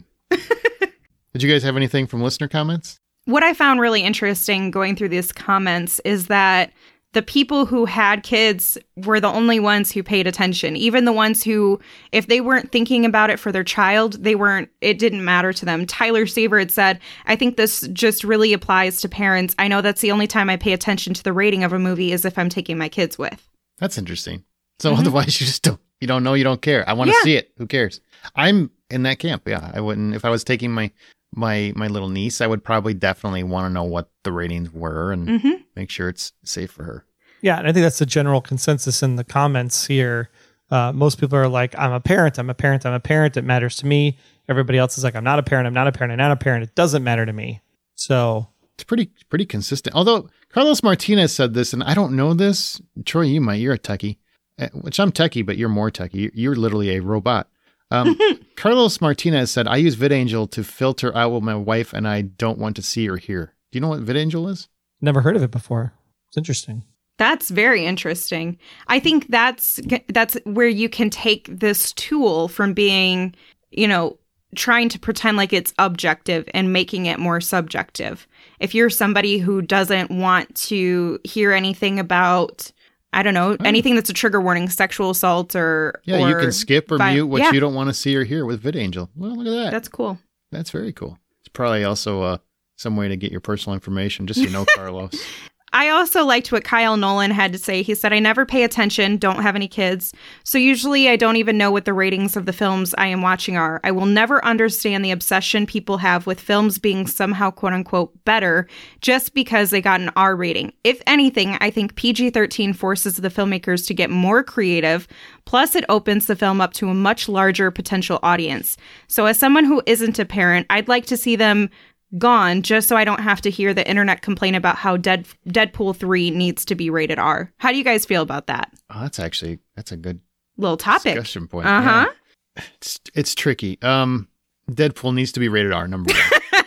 Did you guys have anything from listener comments? What I found really interesting going through these comments is that the people who had kids were the only ones who paid attention. Even the ones who, if they weren't thinking about it for their child, it didn't matter to them. Tyler Saver had said, I think this just really applies to parents. I know that's the only time I pay attention to the rating of a movie is if I'm taking my kids with. That's interesting. So otherwise you just you don't know, you don't care. I want to see it. Who cares? I'm in that camp. Yeah. I wouldn't, if I was taking my little niece, I would probably definitely want to know what the ratings were and make sure it's safe for her. Yeah, and I think that's the general consensus in the comments here. Most people are like, I'm a parent. It matters to me. Everybody else is like, I'm not a parent. It doesn't matter to me. So it's pretty consistent. Although Carlos Martinez said this, and I don't know this. Troy, you're a techie, which I'm techie, but you're more techie. You're literally a robot. Carlos Martinez said, I use VidAngel to filter out what my wife and I don't want to see or hear. Do you know what VidAngel is? Never heard of it before. It's interesting. That's very interesting. I think that's where you can take this tool from being, trying to pretend like it's objective and making it more subjective. If you're somebody who doesn't want to hear anything about, I don't know, anything that's a trigger warning, sexual assault or you can skip or mute what you don't want to see or hear with VidAngel. Well, look at that. That's cool. That's very cool. It's probably also some way to get your personal information, just so you know, Carlos. I also liked what Kyle Nolan had to say. He said, I never pay attention, don't have any kids, so usually I don't even know what the ratings of the films I am watching are. I will never understand the obsession people have with films being somehow quote-unquote better just because they got an R rating. If anything, I think PG-13 forces the filmmakers to get more creative, plus it opens the film up to a much larger potential audience. So as someone who isn't a parent, I'd like to see them gone just so I don't have to hear the internet complain about how Deadpool 3 needs to be rated R. How do you guys feel about that? Oh, that's a good little topic discussion point. Yeah. It's tricky. Deadpool needs to be rated R, number one.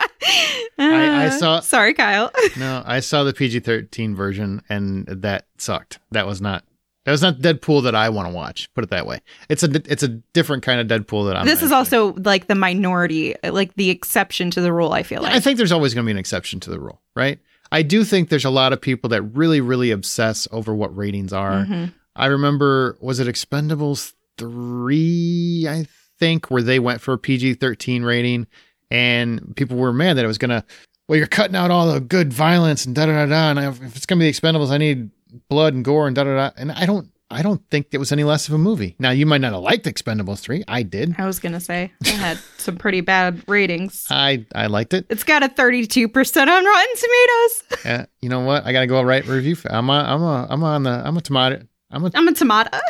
I saw. Sorry, Kyle. No, I saw the PG-13 version, and that sucked. That was not Deadpool that I want to watch. Put it that way. It's a different kind of Deadpool that I'm. This is also like the minority, like the exception to the rule. I feel like. I think there's always going to be an exception to the rule, right? I do think there's a lot of people that really, really obsess over what ratings are. Mm-hmm. I remember, was it Expendables 3? I think where they went for a PG-13 rating, and people were mad that it was going to. Well, you're cutting out all the good violence and da-da-da-da. And if it's going to be the Expendables, I need blood and gore and da-da-da. And I don't think it was any less of a movie. Now, you might not have liked Expendables 3. I did. I was going to say, it had some pretty bad ratings. I liked it. It's got a 32% on Rotten Tomatoes. You know what? I got to go write a review. I'm a tomato. I'm a tomato.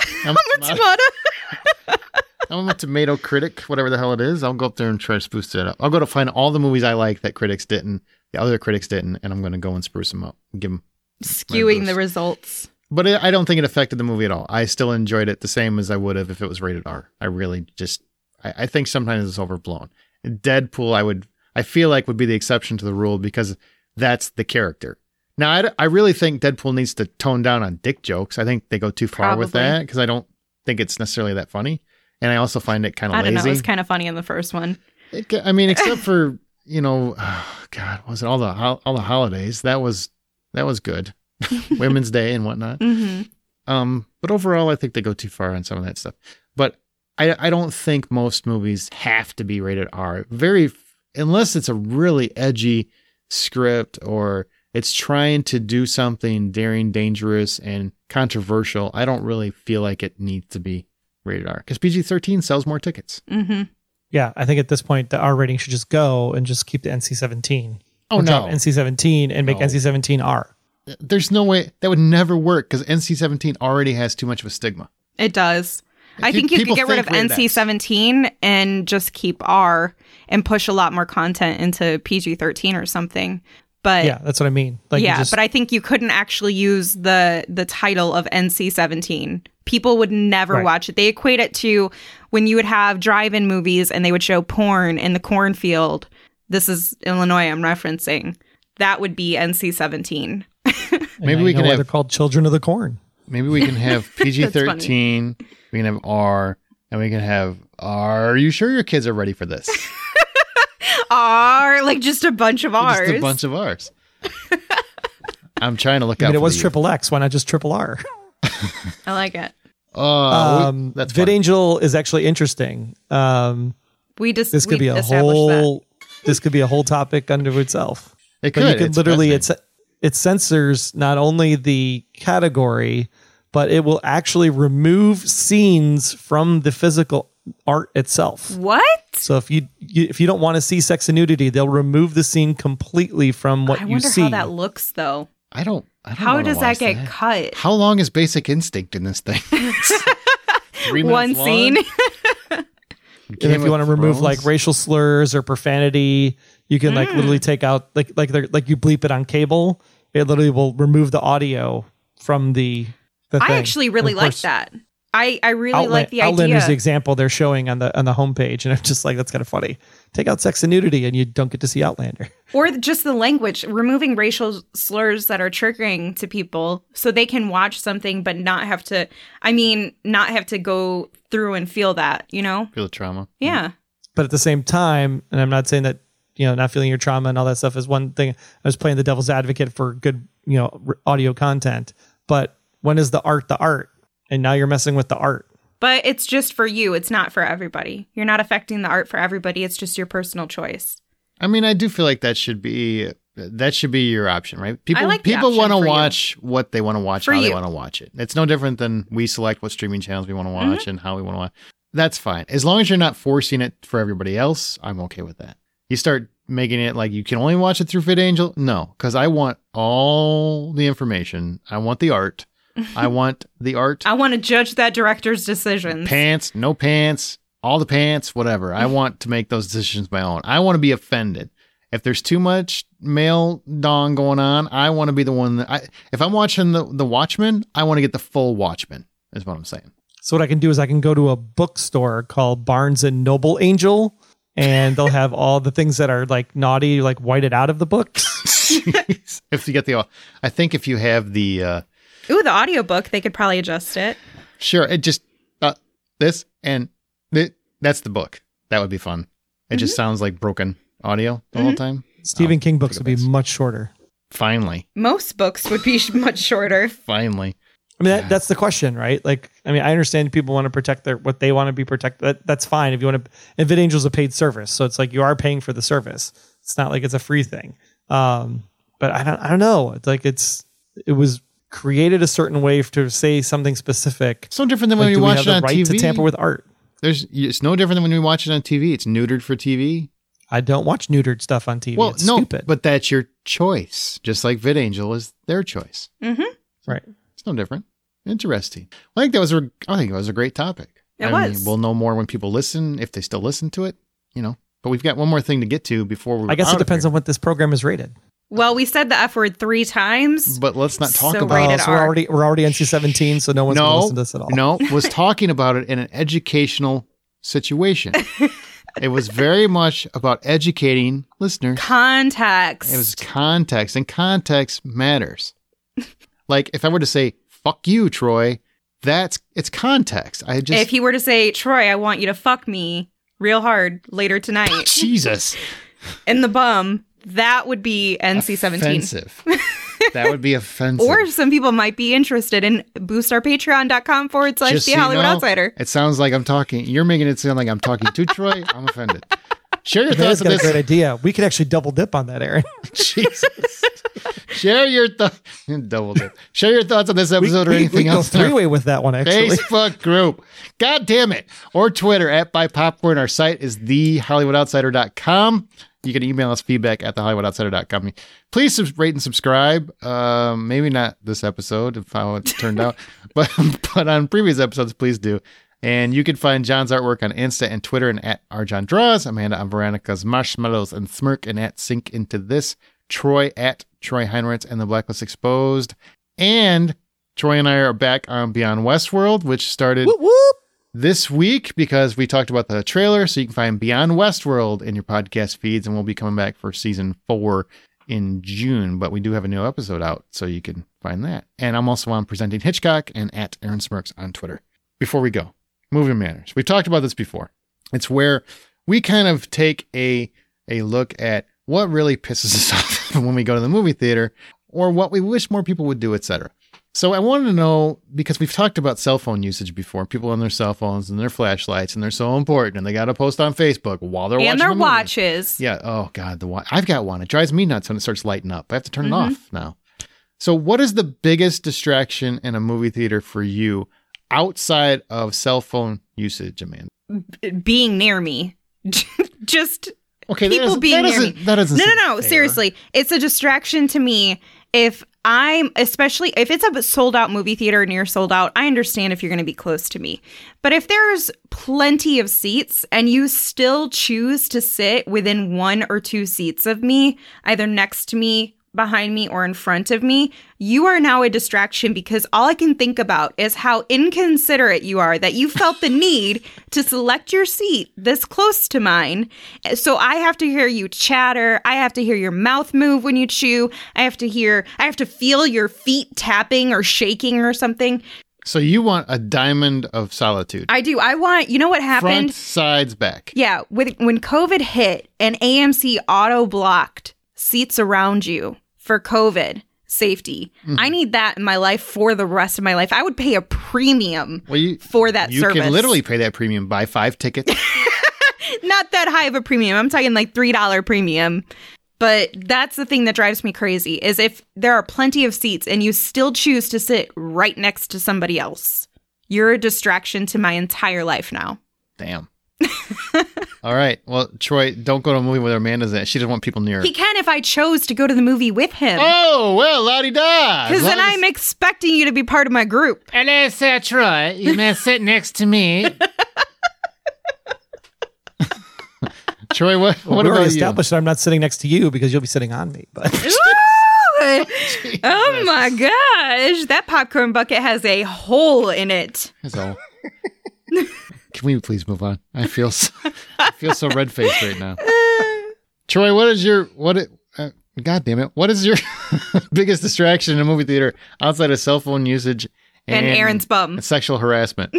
I'm a tomato critic, whatever the hell it is. I'll go up there and try to spruce it up. I'll go to find all the movies I like that critics didn't, the other critics didn't, and I'm going to go and spruce them up and give them skewing the results. But I don't think it affected the movie at all. I still enjoyed it the same as I would have if it was rated R. I really just, I think sometimes it's overblown. Deadpool, I feel like would be the exception to the rule because that's the character. Now, I really think Deadpool needs to tone down on dick jokes. I think they go too far with that because I don't think it's necessarily that funny. And I also find it kind of lazy. I don't know. It was kind of funny in the first one. Except for, oh God, was it all the holidays? That was good. Women's Day and whatnot. Mm-hmm. But overall, I think they go too far on some of that stuff. But I don't think most movies have to be rated R. Unless it's a really edgy script or it's trying to do something daring, dangerous, and controversial. I don't really feel like it needs to be rated R because PG-13 sells more tickets. Mm-hmm. Yeah, I think at this point the R rating should just go and just keep the NC-17. Oh, no. NC-17 and make NC-17 R. There's no way that would never work because NC-17 already has too much of a stigma. It does. I think you could get rid of NC-17 and just keep R and push a lot more content into PG-13 or something. But yeah, that's what I mean. But I think you couldn't actually use the title of NC-17. People would never watch it. They equate it to when you would have drive-in movies and they would show porn in the cornfield. This is Illinois I'm referencing. That would be NC-17. Maybe we can have, they're called Children of the Corn. Maybe we can have PG-13, we can have R, and we can have Are you sure your kids are ready for this? R, like just a bunch of R's. Just a bunch of R's. I'm trying to look out. It was triple X. Why not just triple R? I like it. That's VidAngel is actually interesting. This could be a whole topic unto itself. It could. But you could literally it censors not only the category, but it will actually remove scenes from the physical art itself. What? So if you don't want to see sex and nudity, they'll remove the scene completely from what you see. I wonder how that looks, though. I don't how does that get cut? How long is Basic Instinct in this thing? 3 minutes One scene. And if you want to remove like racial slurs or profanity, you can like literally take out like you bleep it on cable. It literally will remove the audio from the thing. I actually really like that. I really like the idea. Outlander's the example they're showing on the homepage, and I'm just like, that's kind of funny. Take out sex and nudity, and you don't get to see Outlander. Or just the language, removing racial slurs that are triggering to people, so they can watch something but not have to. Not have to go through and feel that. Feel the trauma. Yeah. But at the same time, and I'm not saying that not feeling your trauma and all that stuff is one thing. I was playing the devil's advocate for good audio content, but when is the art? And now you're messing with the art. But it's just for you. It's not for everybody. You're not affecting the art for everybody. It's just your personal choice. I do feel like that should be your option, right? People want to watch what they want to watch, how they want to watch it. It's no different than we select what streaming channels we want to watch and how we want to watch. That's fine. As long as you're not forcing it for everybody else, I'm okay with that. You start making it like you can only watch it through VidAngel? No, because I want all the information. I want the art. I want the art. I want to judge that director's decisions. Pants, no pants, all the pants, whatever. I want to make those decisions my own. I want to be offended. If there's too much male dong going on, I want to be the one that if I'm watching the Watchmen, I want to get the full Watchmen, is what I'm saying. So what I can do is I can go to a bookstore called Barnes and Noble Angel, and they'll have all the things that are like naughty, like whited out of the books. If you get I think if you have the the audiobook, they could probably adjust it. Sure. It just, this and that's the book. That would be fun. It just sounds like broken audio the whole time. Stephen King books would be much shorter. Finally. Most books would be much shorter. Finally. That's the question, right? I understand people want to protect what they want to be protected. That's fine. If you want to, and VidAngel's a paid service. So it's like you are paying for the service. It's not like it's a free thing. But I don't know. It's like, it was created a certain way to say something specific. So different than when you watch it on TV. Do we have the right to tamper with art? It's no different than when we watch it on TV. It's neutered for TV. I don't watch neutered stuff on TV. Well, it's no, stupid. but that's your choice. Just like VidAngel is their choice. Mm-hmm. Right. It's no different. Interesting. I think it was a great topic. It was. We'll know more when people listen, if they still listen to it, But we've got one more thing to get to before we. I guess it depends on what this program is rated. Well, we said the F word 3 times. But let's not talk So about rated it. So we're already NC-17, so no one's going to listen to this at all. No, was talking about it in an educational situation. It was very much about educating listeners. Context. It was context, and context matters. Like if I were to say, fuck you, Troy, it's context. If he were to say, Troy, I want you to fuck me real hard later tonight. Jesus. In the bum, that would be NC-17. Offensive. That would be offensive. Or some people might be interested in boostourpatreon.com/The Hollywood Outsider. It sounds like I'm talking. You're making it sound like I'm talking to Troy. I'm offended. Share your thoughts on That's this. a great idea. We could actually double dip on that, Aaron. Jesus. Share your thoughts. Double dip. Share your thoughts on this episode or anything we else. Go three-way with that one, actually. Facebook group. God damn it. Or Twitter @BuyPopcorn. Our site is thehollywoodoutsiders.com. You can email us feedback at thehollywoodoutsiders.com. Please rate and subscribe. Maybe not this episode of how it turned out, but on previous episodes, please do. And you can find John's artwork on Insta and Twitter and @RJohnDraws. Amanda on Veronica's Marshmallows and Smirk and @Sink Into This. Troy @Troy Heinrichs and the Blacklist Exposed. And Troy and I are back on Beyond Westworld, which started this week because we talked about the trailer. So you can find Beyond Westworld in your podcast feeds, and we'll be coming back for season 4 in June. But we do have a new episode out, so you can find that. And I'm also on Presenting Hitchcock and @Aaron Smirks on Twitter. Before we go, Movie Manners. We've talked about this before. It's where we kind of take a look at what really pisses us off when we go to the movie theater, or what we wish more people would do, etc. So I wanted to know, because we've talked about cell phone usage before, people on their cell phones and their flashlights, and they're so important, and they got to post on Facebook while they're watching and their the movie. watches. Yeah. Oh God, the watch. I've got one. It drives me nuts when it starts lighting up. I have to turn it off now. So what is the biggest distraction in a movie theater for you outside of cell phone usage, Amanda? Being near me. Just okay, people being near me. That doesn't No. fair. Seriously. It's a distraction to me. Especially if it's a sold out movie theater near sold out, I understand if you're going to be close to me. But if there's plenty of seats and you still choose to sit within 1 or 2 seats of me, either next to me, behind me, or in front of me, you are now a distraction, because all I can think about is how inconsiderate you are that you felt the need to select your seat this close to mine. So I have to hear you chatter. I have to hear your mouth move when you chew. I have to feel your feet tapping or shaking or something. So you want a diamond of solitude. I do. You know what happened? Front, sides, back. Yeah. When COVID hit and AMC auto blocked seats around you for COVID safety. I need that in my life for the rest of my life. I would pay a premium for that service. You can literally pay that premium. Buy 5 tickets. Not that high of a premium. I'm talking like $3 premium. But that's the thing that drives me crazy, is if there are plenty of seats and you still choose to sit right next to somebody else. You're a distraction to my entire life now. Damn. All right. Well, Troy, don't go to a movie with Amanda's in. She doesn't want people near her. He can if I chose to go to the movie with him. Oh, well, la-di-da. Because then I'm expecting you to be part of my group. Hello, Sir Troy. You may sit next to me. Troy, what we about already you? established that I'm not sitting next to you because you'll be sitting on me. But oh my gosh. That popcorn bucket has a hole in it. That's all. Can we please move on? I feel so red-faced right now. Troy, what is your God damn it! What is your biggest distraction in a movie theater outside of cell phone usage and Aaron's bum and sexual harassment?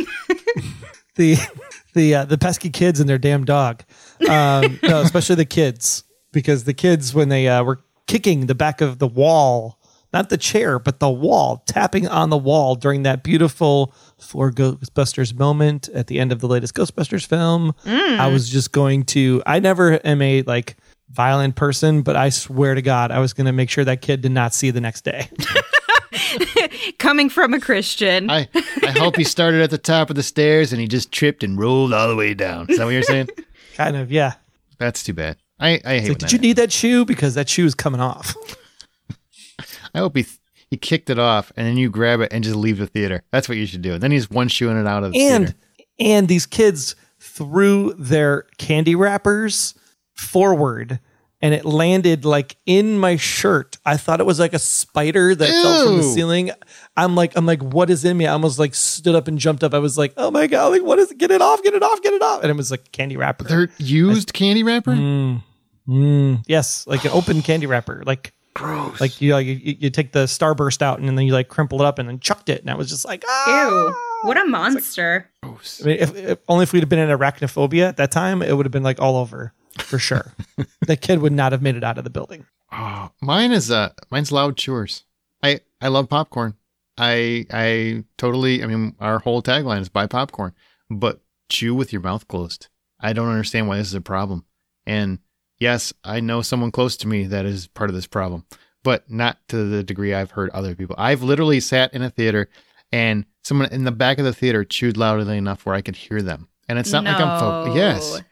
the pesky kids and their damn dog. No, especially the kids, because the kids, when they were kicking the back of the wall. Not the chair, but the wall, tapping on the wall during that beautiful For Ghostbusters moment at the end of the latest Ghostbusters film. I was just I never am a violent person, but I swear to God, I was going to make sure that kid did not see the next day. Coming from a Christian. I hope he started at the top of the stairs and he just tripped and rolled all the way down. Is that what you're saying? Kind of, yeah. That's too bad. I hate like, did you need that shoe? Because that shoe is coming off. I hope he kicked it off and then you grab it and just leave the theater. That's what you should do. And then he's one shoeing it out of the theater. And these kids threw their candy wrappers forward and it landed like in my shirt. I thought it was like a spider that fell from the ceiling. I'm like, what is in me? I almost like stood up and jumped up. I was like, oh my God, like what is it? Get it off. And it was like candy wrapper. They're used candy wrapper? Yes, like an open candy wrapper. Like gross. Like you take the Starburst out and then you like crumple it up and then chucked it. And I was just like, ew, what a monster. Gross. I mean, if only if we'd have been in arachnophobia at that time, it would have been like all over for sure. That kid would not have made it out of the building. Oh, mine's loud chewers. I love popcorn. I totally, I mean, our whole tagline is buy popcorn, but chew with your mouth closed. I don't understand why this is a problem. And yes, I know someone close to me that is part of this problem, but not to the degree I've heard other people. I've literally sat in a theater and someone in the back of the theater chewed loudly enough where I could hear them. And it's not like I'm yes.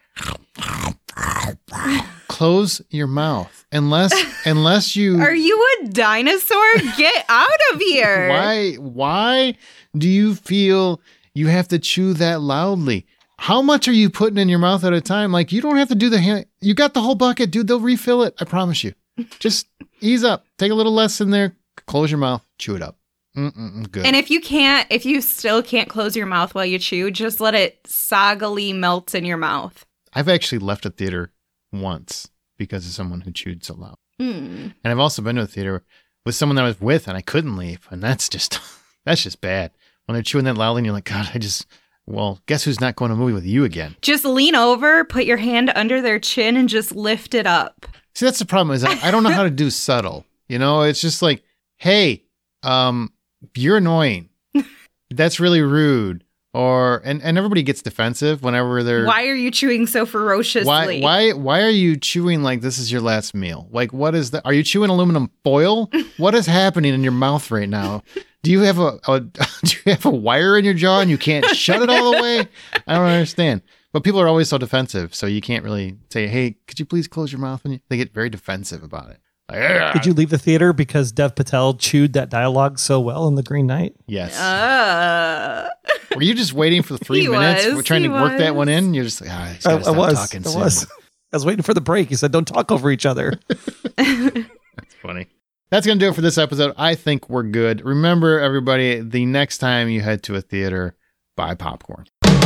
Close your mouth. Unless you Are you a dinosaur? Get out of here. Why do you feel you have to chew that loudly? How much are you putting in your mouth at a time? Like, you don't have to do the hand. You got the whole bucket, dude. They'll refill it. I promise you. Just ease up. Take a little less in there. Close your mouth. Chew it up. Good. And if you still can't close your mouth while you chew, just let it soggily melt in your mouth. I've actually left a theater once because of someone who chewed so loud. Mm. And I've also been to a theater with someone that I was with and I couldn't leave. And that's just bad. When they're chewing that loudly and you're like, God, well, guess who's not going to a movie with you again? Just lean over, put your hand under their chin, and just lift it up. See, that's the problem is I don't know how to do subtle. You know, it's just like, hey, you're annoying. That's really rude. Or and everybody gets defensive whenever they're. Why are you chewing so ferociously? Why are you chewing like this is your last meal? Like, what is that? Are you chewing aluminum foil? What is happening in your mouth right now? Do you have a wire in your jaw and you can't shut it all the way? I don't understand. But people are always so defensive, so you can't really say, "Hey, could you please close your mouth?" And they get very defensive about it. Like, did you leave the theater because Dev Patel chewed that dialogue so well in The Green Knight? Yes. Were you just waiting for the 3 minutes? We're trying to work that one in. You're just like, he's gotta stop talking soon. I was waiting for the break. He said, "Don't talk over each other." That's funny. That's going to do it for this episode. I think we're good. Remember, everybody, the next time you head to a theater, buy popcorn.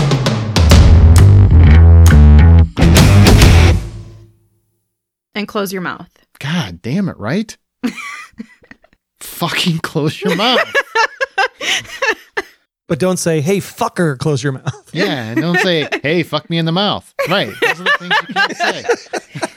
And close your mouth. God damn it, right? Fucking close your mouth. But don't say, "Hey, fucker, close your mouth." Yeah, don't say, "Hey, fuck me in the mouth." Right. Those are the things you can't say.